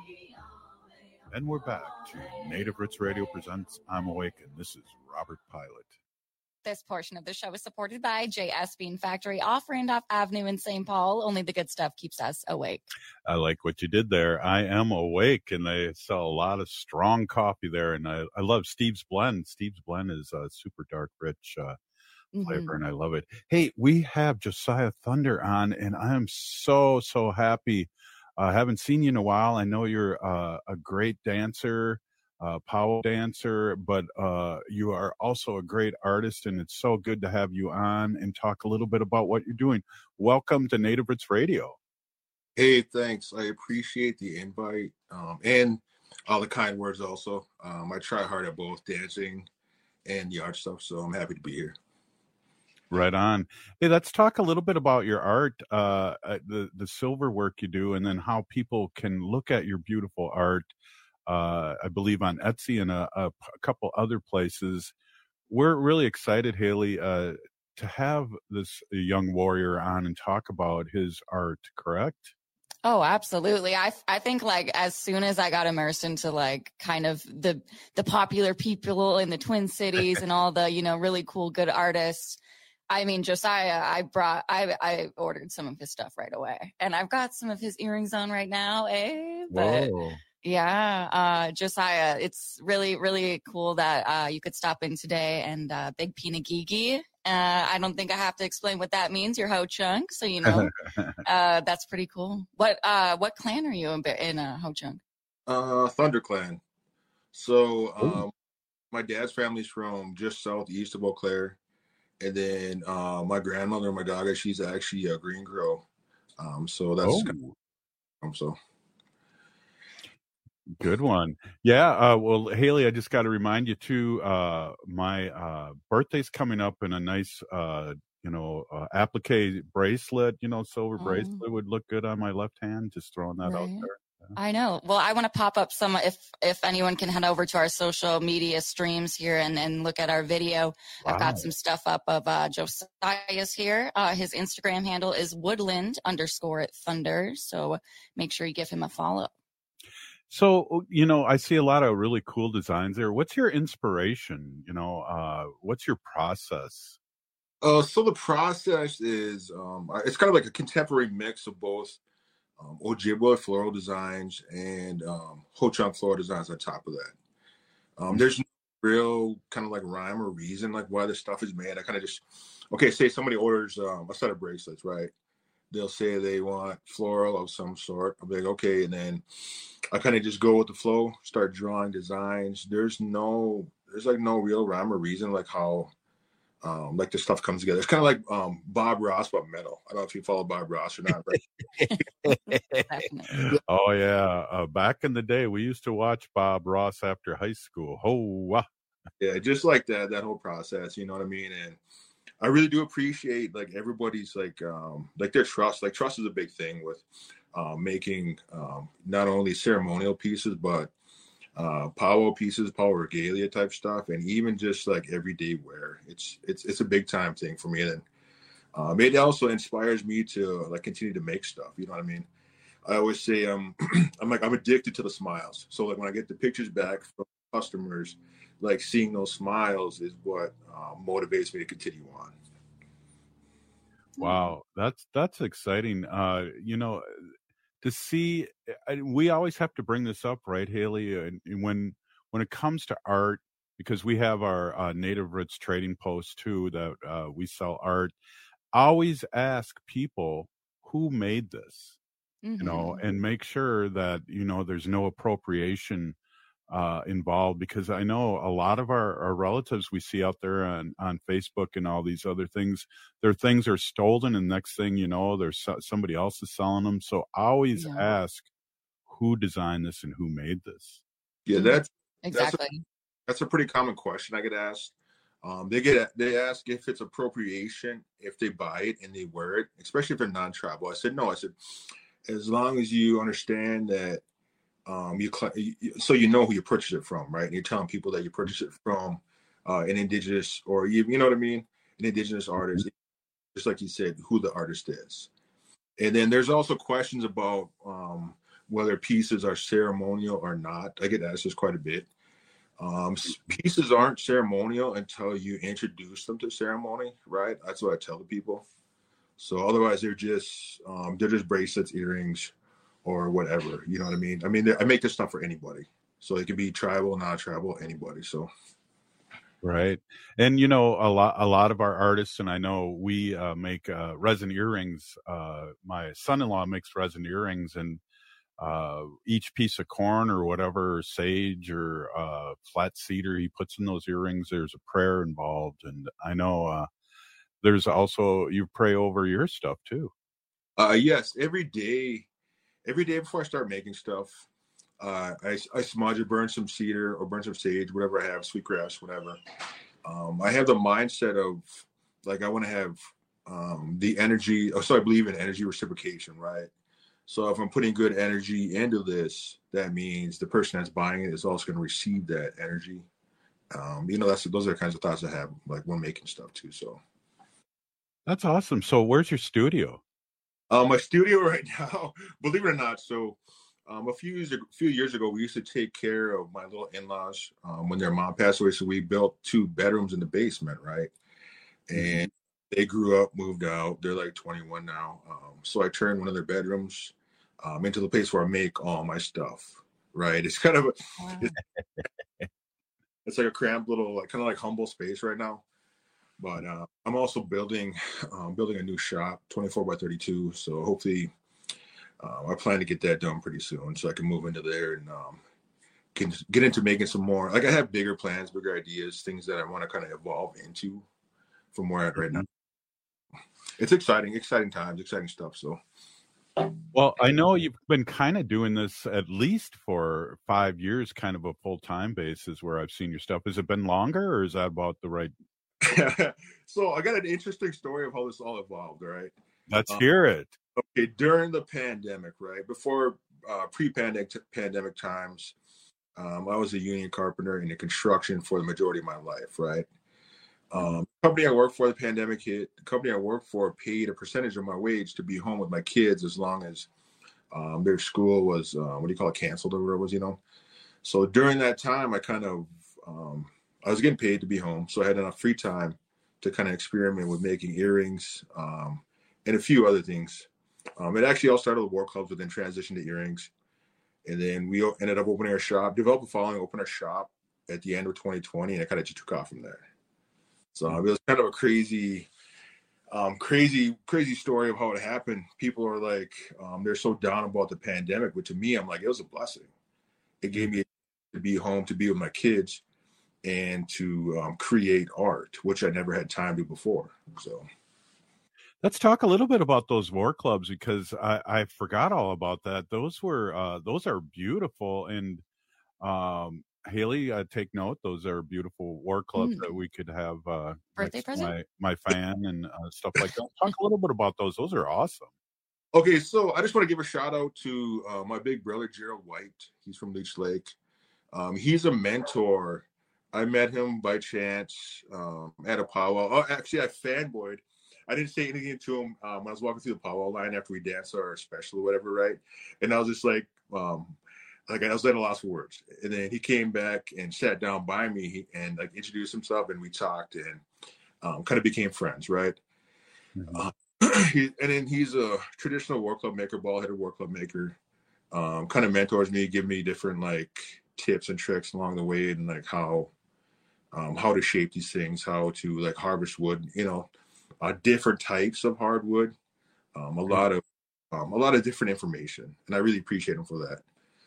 And we're back to Native Roots Radio presents I'm Awake, and this is Robert Pilot. This portion of the show is supported by J S Bean Factory off Randolph Avenue in Saint Paul. Only the good stuff keeps us awake. I like what you did there. I am awake, and they sell a lot of strong coffee there. And I, I love Steve's Blend. Steve's Blend is a super dark, rich uh, flavor, mm-hmm. and I love it. Hey, we have Josiah Thunder on, and I am so, so happy. I uh, haven't seen you in a while. I know you're uh, a great dancer. Uh, power dancer, but uh, you are also a great artist, and it's so good to have you on and talk a little bit about what you're doing. Welcome to Native Roots Radio. Hey, thanks. I appreciate the invite um, and all the kind words also. Um, I try hard at both dancing and the art stuff, so I'm happy to be here. Right on. Hey, let's talk a little bit about your art, uh, the, the silver work you do, and then how people can look at your beautiful art. Uh, I believe on Etsy and a, a, a couple other places. We're really excited, Haley, uh, to have this young warrior on and talk about his art, correct? Oh, absolutely. I I think like as soon as I got immersed into like kind of the the popular people in the Twin Cities and all the, you know, really cool, good artists. I mean, Josiah, I brought, I I ordered some of his stuff right away. And I've got some of his earrings on right now, eh? But Whoa. Yeah, uh, Josiah, it's really, really cool that uh, you could stop in today and uh, Big Pinagigi. Uh, I don't think I have to explain what that means. You're Ho Chunk, so you know uh, that's pretty cool. What uh, what clan are you in, in uh, Ho Chunk? Uh, Thunder Clan. So um, my dad's family's from just southeast of Eau Claire, and then uh, my grandmother, my daughter, she's actually a Green Girl. Um, so that's oh. kind of, um, so. Good one. Yeah. Uh, well, Haley, I just got to remind you too, uh, my, uh, birthday's coming up, and a nice, uh, you know, uh, applique bracelet, you know, silver oh. bracelet would look good on my left hand. Just throwing that right. out there. Yeah. I know. Well, I want to pop up some, if, if anyone can head over to our social media streams here and, and look at our video. Wow. I've got some stuff up of, uh, Josiah's here. Uh, his Instagram handle is woodland underscore thunder. So make sure you give him a follow. So, you know, I see a lot of really cool designs there. What's your inspiration? You know, uh, what's your process? Uh, so the process is, um, it's kind of like a contemporary mix of both um, Ojibwa floral designs and um, Ho Chunk floral designs on top of that. Um, there's no real kind of like rhyme or reason like why this stuff is made. I kind of just, okay, say somebody orders um, a set of bracelets, right? They'll say they want floral of some sort. I'll be like, okay. And then I kind of just go with the flow, start drawing designs. There's no, there's like no real rhyme or reason like how, um, like this stuff comes together. It's kind of like um, Bob Ross, but metal. I don't know if you follow Bob Ross or not. But oh, yeah. Uh, back in the day, we used to watch Bob Ross after high school. Oh, wow. Yeah, just like that, that whole process, you know what I mean? And I really do appreciate like everybody's like um like their trust. Like trust is a big thing with uh, making um, not only ceremonial pieces but uh, powwow pieces, powwow regalia type stuff, and even just like everyday wear. It's it's it's a big time thing for me. And um, it also inspires me to like continue to make stuff. You know what I mean? I always say um I'm like I'm addicted to the smiles. So like when I get the pictures back from customers, like seeing those smiles is what uh, motivates me to continue on. Wow, that's that's exciting. Uh, you know, to see, I, we always have to bring this up, right, Haley? And, and when when it comes to art, because we have our uh, Native Roots trading post too, that uh, we sell art. Always ask people who made this, mm-hmm. you know, and make sure that you know there's no appropriation uh involved, because I know a lot of our, our relatives we see out there on on Facebook and all these other things, their things are stolen, and next thing you know there's so, somebody else is selling them. So always yeah. ask who designed this and who made this. Yeah, that's exactly that's a, that's a pretty common question I get asked. Um they get they ask if it's appropriation if they buy it and they wear it, especially if they're non-tribal. I said no. I said as long as you understand that um, you, you so you know who you purchase it from, right? And you're telling people that you purchase it from uh, an indigenous, or you, you know what I mean, an indigenous artist, just like you said, who the artist is. And then there's also questions about um, whether pieces are ceremonial or not. I get asked this quite a bit. Um, pieces aren't ceremonial until you introduce them to ceremony, right? That's what I tell the people. So otherwise, they're just um, they're just bracelets, earrings, or whatever. You know what I mean? I mean, I make this stuff for anybody, so it can be tribal, non-tribal, anybody. So. Right. And, you know, a lot, a lot of our artists, and I know we uh, make uh, resin earrings. Uh, my son-in-law makes resin earrings, and uh, each piece of corn or whatever, or sage or uh, flat cedar he puts in those earrings, there's a prayer involved. And I know uh, there's also, you pray over your stuff too. Uh, yes. Every day, every day before I start making stuff, Uh, I, I smudge or burn some cedar or burn some sage, whatever I have, sweetgrass, whatever. Um, I have the mindset of like, I want to have um, the energy. Oh, so I believe in energy reciprocation, right? So if I'm putting good energy into this, that means the person that's buying it is also going to receive that energy. Um, you know, that's those are the kinds of thoughts I have, like when making stuff too. So that's awesome. So where's your studio? Uh, my studio right now, believe it or not, so. Um, a few years, a few years ago, we used to take care of my little in-laws um, when their mom passed away. So we built two bedrooms in the basement, right? And they grew up, moved out. They're like twenty-one now. Um, so I turned one of their bedrooms um, into the place where I make all my stuff, right? It's kind of a, wow. it's, it's like a cramped little, like kind of like humble space right now. But uh, I'm also building, um, building a new shop, twenty-four by thirty-two. So hopefully. Um, I plan to get that done pretty soon so I can move into there and um, can get into making some more. Like I have bigger plans, bigger ideas, things that I want to kind of evolve into from where I'm at right now. It's exciting, exciting times, exciting stuff. So, well, I know you've been kind of doing this at least for five years, kind of a full-time basis where I've seen your stuff. Has it been longer, or is that about the right? So I got an interesting story of how this all evolved. All right. Let's um, hear it. Okay, during the pandemic, right before uh, pre-pandemic pandemic times, um, I was a union carpenter in the construction for the majority of my life, right? Um, the company I worked for, the pandemic hit. The company I worked for paid a percentage of my wage to be home with my kids as long as um, their school was, uh, what do you call it, canceled or whatever it was, you know? So during that time, I kind of, um, I was getting paid to be home. So I had enough free time to kind of experiment with making earrings um, and a few other things. Um, it actually all started with war clubs, but then transitioned to earrings. And then we ended up opening our shop, developed a following, opened our shop at the end of twenty twenty, and it kind of just took off from there. So it was kind of a crazy, um, crazy, crazy story of how it happened. People are like, um, they're so down about the pandemic, but to me, I'm like, it was a blessing. It gave me to be home, to be with my kids, and to um, create art, which I never had time to before. So. Let's talk a little bit about those war clubs, because I, I forgot all about that. Those were uh, those are beautiful, and um, Haley, uh, take note. Those are beautiful war clubs mm. that we could have uh, birthday present. My my fan and uh, stuff like that. Talk a little bit about those. Those are awesome. Okay, so I just want to give a shout out to uh, my big brother Gerald White. He's from Leech Lake. Um, he's a mentor. I met him by chance um, at a powwow. Oh, actually, I fanboyed. I didn't say anything to him um, when I was walking through the powwow line after we danced our special or whatever, right? And I was just like, um, like I was at a loss for words. And then he came back and sat down by me and like introduced himself, and we talked and um, kind of became friends, right? Mm-hmm. Uh, he, and then he's a traditional war club maker, ball-headed war club maker. Um, kind of mentors me, give me different like tips and tricks along the way, and like how um, how to shape these things, how to like harvest wood, you know. Uh, different types of hardwood, um, a lot of um, a lot of different information, and I really appreciate him for that.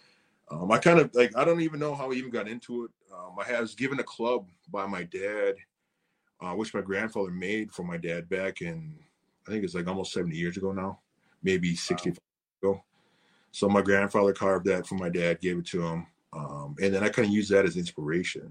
Um, I kind of like I don't even know how I even got into it. Um, I was given a club by my dad, uh, which my grandfather made for my dad back in I think it's like almost seventy years ago now, maybe sixty-five wow. ago. So my grandfather carved that for my dad, gave it to him, um, and then I kind of used that as inspiration.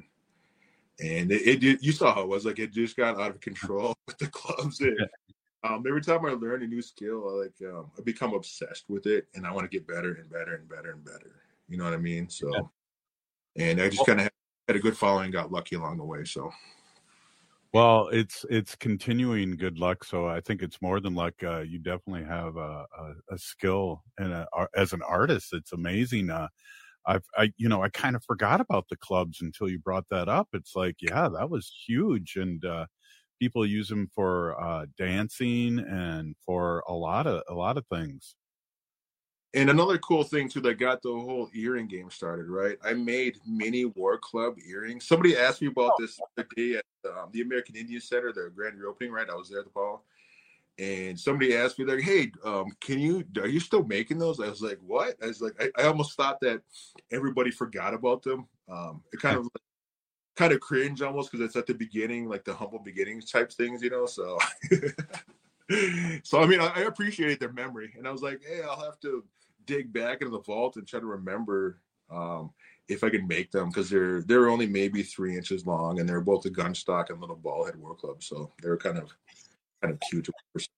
And it, it did, you saw how it was like, it just got out of control with the clubs. And, um, every time I learn a new skill, I like, um, I become obsessed with it, and I want to get better and better and better and better. You know what I mean? So, and I just kind of had, had a good following, got lucky along the way. So. Well, it's it's continuing good luck. So I think it's more than luck. Uh, you definitely have a, a, a skill, and a, as an artist, it's amazing. Uh, I've, I, you know, I kind of forgot about the clubs until you brought that up. It's like, yeah, that was huge, and uh, people use them for uh, dancing and for a lot of a lot of things. And another cool thing too that got the whole earring game started, right? I made mini War Club earrings. Somebody asked me about this the other day at um, the American Indian Center, their grand reopening, right? I was there at the ball, and somebody asked me like, "Hey, um, can you? Are you still making those?" I was like, "What?" I was like, I, I almost thought that everybody forgot about them. Um, it kind of kind of cringe almost because it's at the beginning, like the humble beginnings type things, you know. So, so I mean, I, I appreciate their memory, and I was like, "Hey, I'll have to dig back into the vault and try to remember um, if I can make them because they're they're only maybe three inches long and they're both a gun stock and little ball head War Club, so they're kind of kind of cute.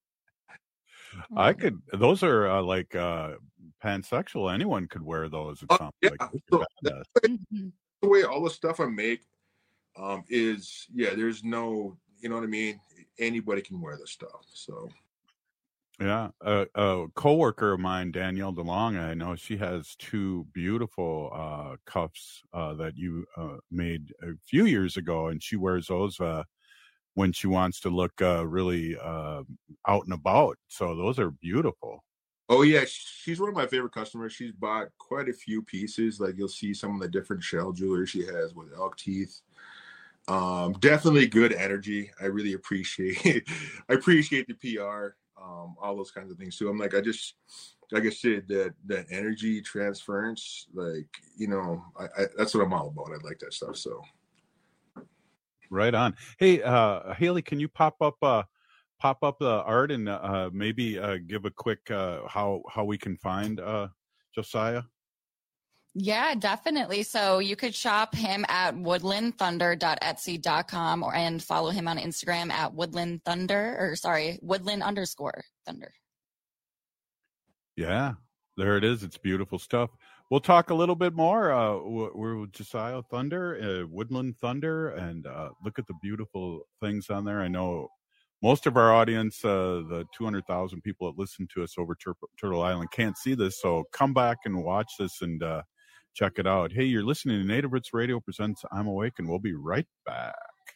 I could. Those are uh, like uh, pansexual. Anyone could wear those. Or Uh, something. yeah, Like, so that's the way, the way all the stuff I make um, is yeah. There's no, you know what I mean. Anybody can wear this stuff. So. Yeah, a, a coworker of mine, Danielle DeLong, I know she has two beautiful uh, cuffs uh, that you uh, made a few years ago, and she wears those uh, when she wants to look uh, really uh, out and about. So those are beautiful. Oh yeah, she's one of my favorite customers. She's bought quite a few pieces. Like you'll see some of the different shell jewelry she has with elk teeth. Um, definitely good energy. I really appreciate. I appreciate the P R. Um, all those kinds of things too. I'm like, I just, like I said, that that energy transference, like, you know, I, I that's what I'm all about. I like that stuff. So, Right on. Hey, uh, Haley, can you pop up uh, pop up the art and uh, maybe uh, give a quick uh, how how we can find uh, Josiah? Yeah, definitely. So you could shop him at woodland thunder dot etsy dot com or and follow him on Instagram at woodland thunder or sorry, woodland underscore thunder. Yeah, there it is. It's beautiful stuff. We'll talk a little bit more. Uh, we're with Josiah Thunder, uh, Woodland Thunder, and uh, look at the beautiful things on there. I know most of our audience, uh, the two hundred thousand people that listen to us over Tur- Turtle Island, can't see this. So come back and watch this and uh, check it out. Hey, you're listening to Native Roots Radio presents I'm Awake, and we'll be right back.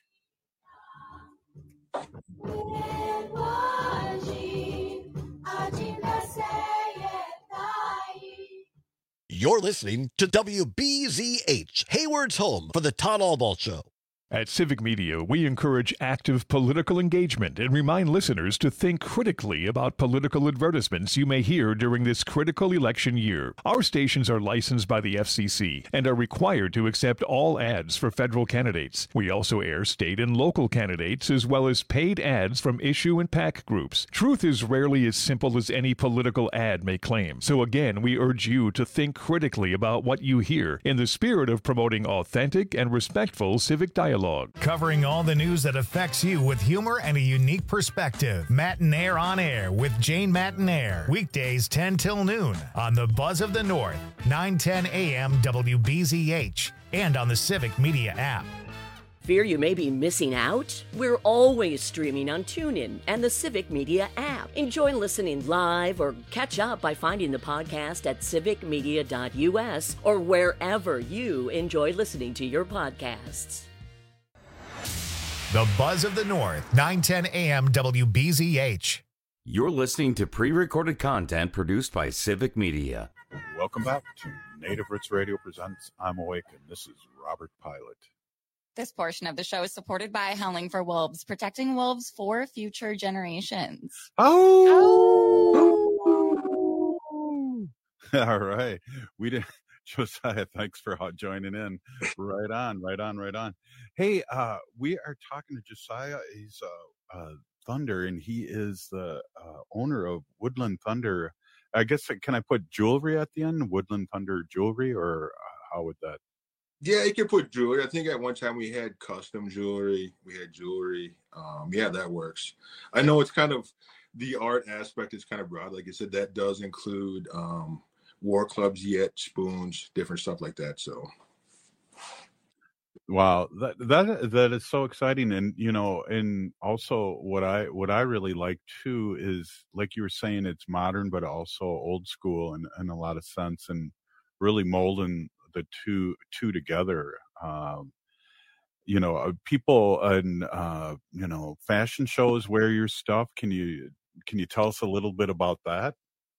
You're listening to W B Z H, Hayward's home for the Todd Albaugh Show. At Civic Media, we encourage active political engagement and remind listeners to think critically about political advertisements you may hear during this critical election year. Our stations are licensed by the F C C and are required to accept all ads for federal candidates. We also air state and local candidates as well as paid ads from issue and PAC groups. Truth is rarely as simple as any political ad may claim. So again, we urge you to think critically about what you hear in the spirit of promoting authentic and respectful civic dialogue. Covering all the news that affects you with humor and a unique perspective. Matinaire on Air with Jane Matinaire. Weekdays ten till noon on the Buzz of the North, nine ten a.m. W B Z H, and on the Civic Media app. Fear you may be missing out? We're always streaming on TuneIn and the Civic Media app. Enjoy listening live or catch up by finding the podcast at civic media dot u s or wherever you enjoy listening to your podcasts. The Buzz of the North, nine ten a.m. W B Z H. You're listening to pre-recorded content produced by Civic Media. Welcome back to Native Roots Radio presents I'm Awake, and this is Robert Pilot. This portion of the show is supported by Howling for Wolves, protecting wolves for future generations. Oh! All right. We did. Josiah, thanks for joining in. Right on, right on, right on. Hey, uh, we are talking to Josiah. He's uh, uh, Thunder, and he is the uh, owner of Woodland Thunder. I guess, can I put jewelry at the end? Woodland Thunder jewelry, or uh, how would that? Yeah, you can put jewelry. I think at one time we had custom jewelry. We had jewelry. Um, yeah, that works. I know it's kind of, the art aspect is kind of broad. Like I said, that does include, um, war clubs yet, spoons, different stuff like that. So. Wow, that that that is so exciting, and you know, and also what I what I really like too is, like you were saying, it's modern but also old school in, in a lot of sense, and really molding the two two together. Um, you know, uh, people in uh, you know fashion shows wear your stuff. Can you can you tell us a little bit about that?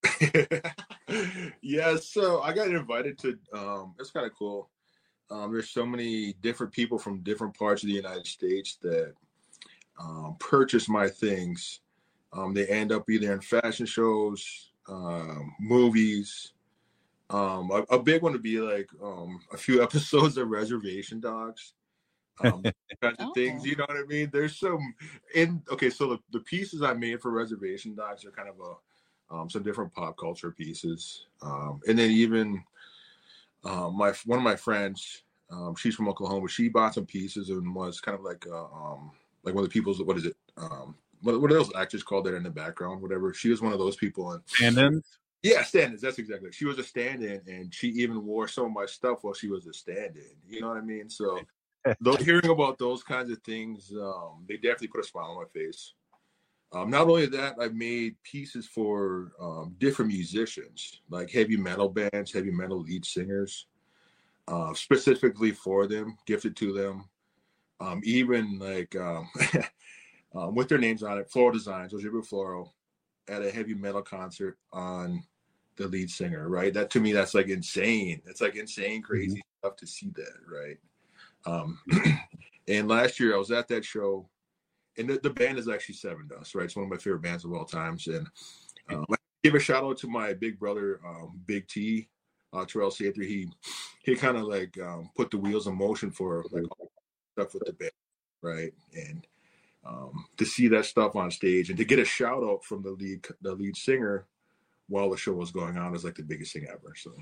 Yeah, so I got invited to. Um, it's kind of cool. Um, there's so many different people from different parts of the United States that um, purchase my things. Um, they end up either in fashion shows, um, movies. Um, a, a big one would be like um, a few episodes of Reservation Dogs. Um, kinds of Oh. things, you know what I mean? There's some in okay. So the, the pieces I made for Reservation Dogs are kind of a um, some different pop culture pieces, um, and then even. Um, my one of my friends, um, she's from Oklahoma. She bought some pieces and was kind of like, uh, um, like one of the people's. What is it? Um, what, what are those actors called that in the background? Whatever. She was one of those people. And stand-ins. Yeah, stand-ins. That's exactly. She was a stand-in, and she even wore some of my stuff while she was a stand-in. You know what I mean? So, though hearing about those kinds of things, um, they definitely put a smile on my face. Um, not only that, I've made pieces for um, different musicians, like heavy metal bands, heavy metal lead singers, uh, specifically for them, gifted to them. Um, even like um, um, with their names on it, Floral Designs, Ojibwe Floral, at a heavy metal concert on the lead singer, right? That to me, that's like insane. It's like insane, crazy mm-hmm. stuff to see that, right? Um, and last year I was at that show. And the, the band is actually Seven Dust, right? It's one of my favorite bands of all times. And um, I give a shout out to my big brother, um, Big T, uh, Terrell Sather. He he kind of like um, put the wheels in motion for like all stuff with the band, right? And um, to see that stuff on stage and to get a shout out from the lead the lead singer while the show was going on is like the biggest thing ever. So.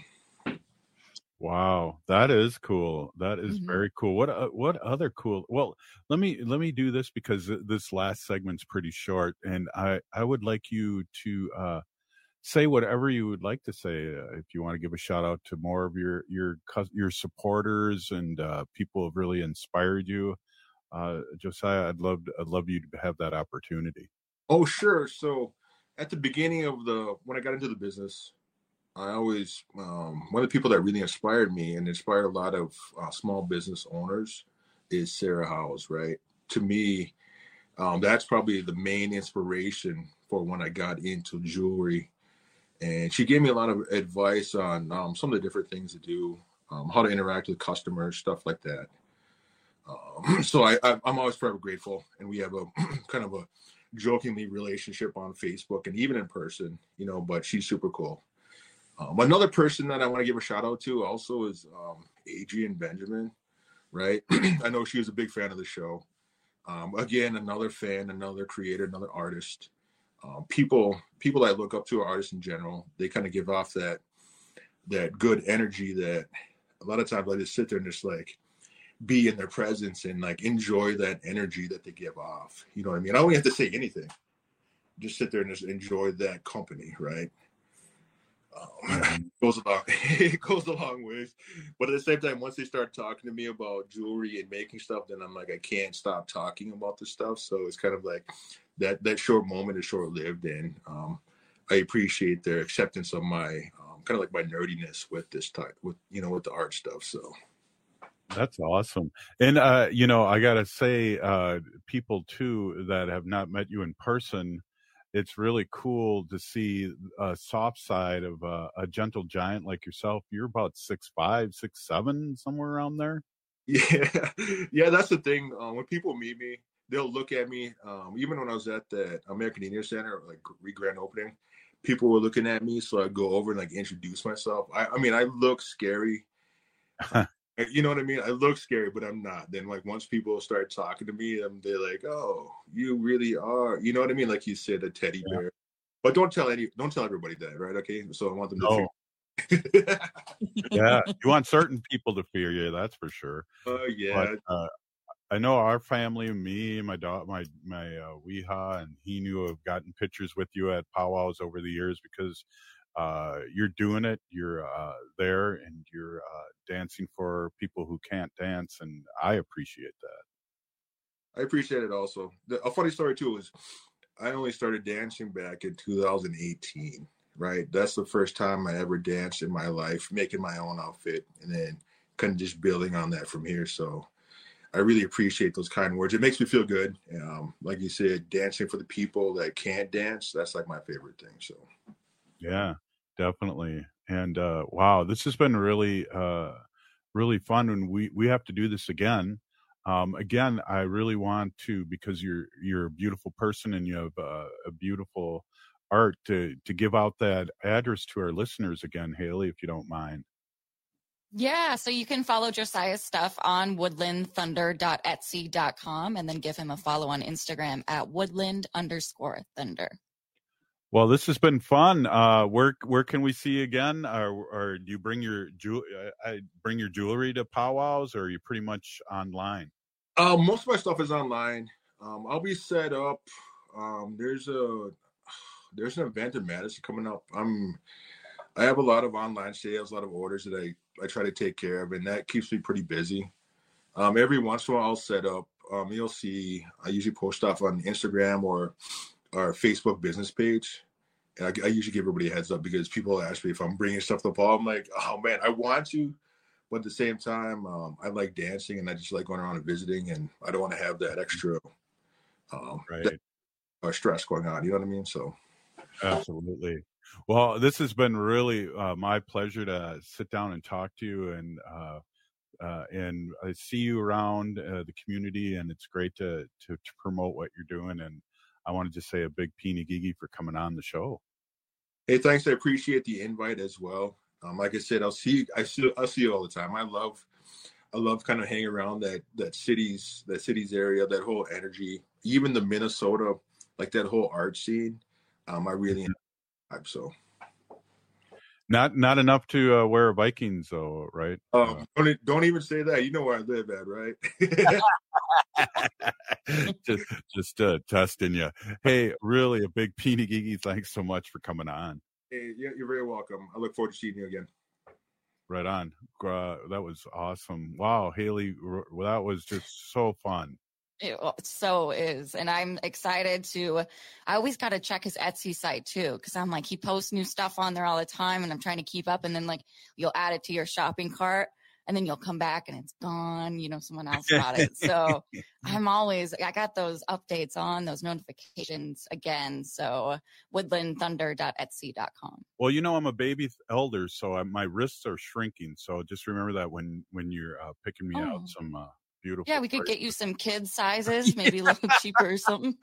Wow, that is cool. That is Mhm. very cool. What uh, what other cool? Well, let me let me do this because th- this last segment's pretty short, and I I would like you to uh, say whatever you would like to say. Uh, if you want to give a shout out to more of your your cus- your supporters and uh, people who have really inspired you, uh, Josiah, I'd love I'd love you to have that opportunity. Oh, sure. So at the beginning of the when I got into the business. I always, um, one of the people that really inspired me and inspired a lot of uh, small business owners is Sarah Howes, right? To me, um, that's probably the main inspiration for when I got into jewelry. And she gave me a lot of advice on um, some of the different things to do, um, how to interact with customers, stuff like that. Um, so I, I, I'm always forever grateful. And we have a kind of a jokingly relationship on Facebook and even in person, you know, but she's super cool. Um, another person that I want to give a shout out to also is um, Adrienne Benjamin, right? I know she was a big fan of the show. Um, again, another fan, another creator, another artist. Um, people, people I look up to are artists in general. They kind of give off that that good energy that a lot of times I just sit there and just like be in their presence and like enjoy that energy that they give off. You know what I mean? I don't even have to say anything. Just sit there and just enjoy that company, right? Um, goes a long, it goes a long ways, but at the same time, once they start talking to me about jewelry and making stuff, then I'm like, I can't stop talking about this stuff. So it's kind of like that that short moment is short lived, and um, I appreciate their acceptance of my um, kind of like my nerdiness with this type, with you know, with the art stuff. So that's awesome. And uh, you know, I gotta say, uh, people too that have not met you in person. It's really cool to see a soft side of uh, a gentle giant like yourself. You're about six five, six seven, somewhere around there. yeah, yeah, that's the thing. Um, when people meet me, they'll look at me. Um, even when I was at the American Indian Center, like re-grand opening, people were looking at me. So I go over and like introduce myself. I, I mean, I look scary. You know what I mean? I look scary, but I'm not. Then like once people start talking to me, um, they're like, "Oh, you really are." You know what I mean? Like you said, a teddy yeah. bear. But don't tell any, don't tell everybody that, right? Okay. So I want them to. No. Yeah, you want certain people to fear you. That's for sure. Oh uh, yeah. But, uh, I know our family, me, my dog, my my uh, Weeha, and he knew have gotten pictures with you at powwows over the years because uh, you're doing it. You're uh, there, and you're uh, dancing for people who can't dance, and I appreciate that. I appreciate it also. The, a funny story too is I only started dancing back in two thousand eighteen, right? That's the first time I ever danced in my life, making my own outfit, and then kind of just building on that from here. So I really appreciate those kind words. It makes me feel good. Um, like you said, dancing for the people that can't dance, that's like my favorite thing. So Yeah, definitely. And uh, wow, this has been really, uh, really fun, and we we have to do this again. Um, again, I really want to, because you're you're a beautiful person and you have uh, a beautiful art, to to give out that address to our listeners again, Haley, if you don't mind. Yeah, so you can follow Josiah's stuff on woodland thunder dot etsy dot com and then give him a follow on Instagram at woodland underscore thunder. Well, this has been fun. Uh, where where can we see you again? Or, or do you bring your jew- I bring your jewelry to powwows, or are you pretty much online? Uh, most of my stuff is online. Um, I'll be set up. Um, there's a there's an event in Madison coming up. I'm I have a lot of online sales, a lot of orders that I, I try to take care of, and that keeps me pretty busy. Um, every once in a while, I'll set up. Um, you'll see I usually post stuff on Instagram or our Facebook business page. And I, I usually give everybody a heads up because people ask me if I'm bringing stuff to the ball. I'm like, oh man, I want to, but at the same time, um, I like dancing and I just like going around and visiting, and I don't want to have that extra um, Right. that, uh, stress going on. You know what I mean? So Absolutely. Well, this has been really uh, my pleasure to sit down and talk to you, and uh, uh, and I see you around uh, the community, and it's great to, to to promote what you're doing. And I want to just say a big Peeny Gigi for coming on the show. hey, thanks. I appreciate the invite as well. Um, like I said, I'll see I see I'll see you all the time. I love I love kind of hanging around that that cities that cities area, that whole energy, even the Minnesota, like that whole art scene. Um, I really enjoy. So Not not enough to uh, wear Vikings though, right? um, don't e- don't even say that. You know where I live at, right? just just uh, testing you. Hey, really a big Peeny Gigi. Thanks so much for coming on. Hey, you're you're very welcome. I look forward to seeing you again. Right on. Uh, that was awesome. Wow, Haley, r- that was just so fun. It so is. And I'm excited to, I always got to check his Etsy site too. Cause I'm like, he posts new stuff on there all the time and I'm trying to keep up. And then like, you'll add it to your shopping cart and then you'll come back and it's gone. You know, someone else got it. So I'm always, I got those updates on, those notifications again. So woodland thunder dot etsy dot com. Well, you know, I'm a baby elder, so I, my wrists are shrinking. So just remember that when, when you're uh, picking me Oh. out some uh, beautiful. Yeah, we could bracelets. get you some kid sizes, maybe a little cheaper or something.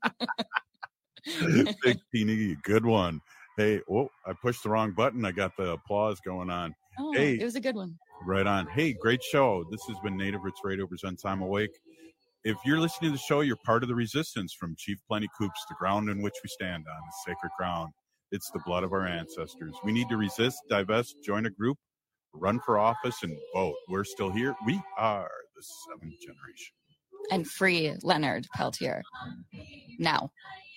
Big Peeny, good one. Hey, oh, I pushed the wrong button. I got the applause going on. Oh, Hey, it was a good one. right on. Hey, great show. This has been Native Roots Radio presents I'm Awake. If you're listening to the show, you're part of the resistance from Chief Plenty Coops, the ground in which we stand on, is sacred ground. It's the blood of our ancestors. We need to resist, divest, join a group, run for office, and vote. We're still here. We are the seventh generation. And free Leonard Peltier. Now.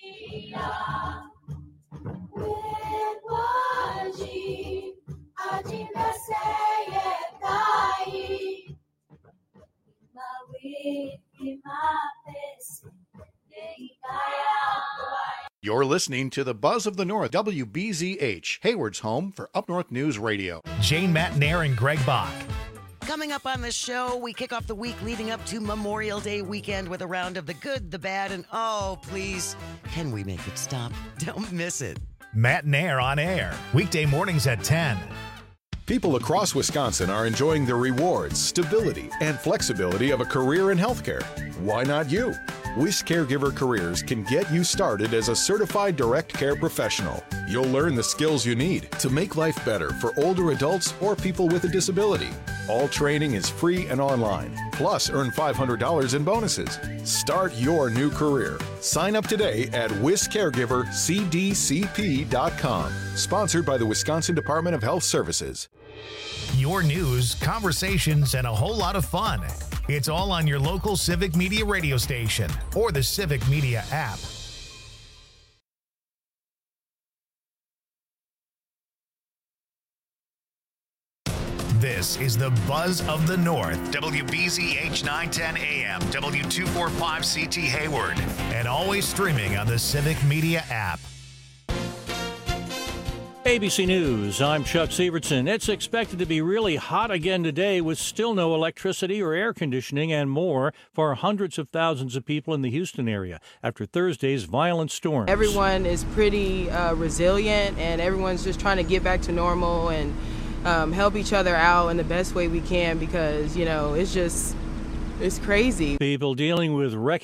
You're listening to the Buzz of the North, W B Z H, Hayward's home for Up North News Radio. Jane Matnair and Greg Bach. Coming up on the show, we kick off the week leading up to Memorial Day weekend with a round of the good, the bad, and oh, please, can we make it stop? Don't miss it. Matnair on air, weekday mornings at ten. People across Wisconsin are enjoying the rewards, stability, and flexibility of a career in healthcare. Why not you? Wish Caregiver Careers can get you started as a certified direct care professional. You'll learn the skills you need to make life better for older adults or people with a disability. All training is free and online. Plus, earn five hundred dollars in bonuses. Start your new career. Sign up today at wis caregiver c d c p dot com. Sponsored by the Wisconsin Department of Health Services. Your news, conversations, and a whole lot of fun. It's all on your local Civic Media radio station or the Civic Media app. This is the Buzz of the North, W B Z H nine ten A M, W two forty-five C T Hayward, and always streaming on the Civic Media app. A B C News, I'm Chuck Sievertson. It's expected to be really hot again today with still no electricity or air conditioning and more for hundreds of thousands of people in the Houston area after Thursday's violent storms. Everyone is pretty uh, resilient, and everyone's just trying to get back to normal and um, help each other out in the best way we can because, you know, it's just, it's crazy. People dealing with wreck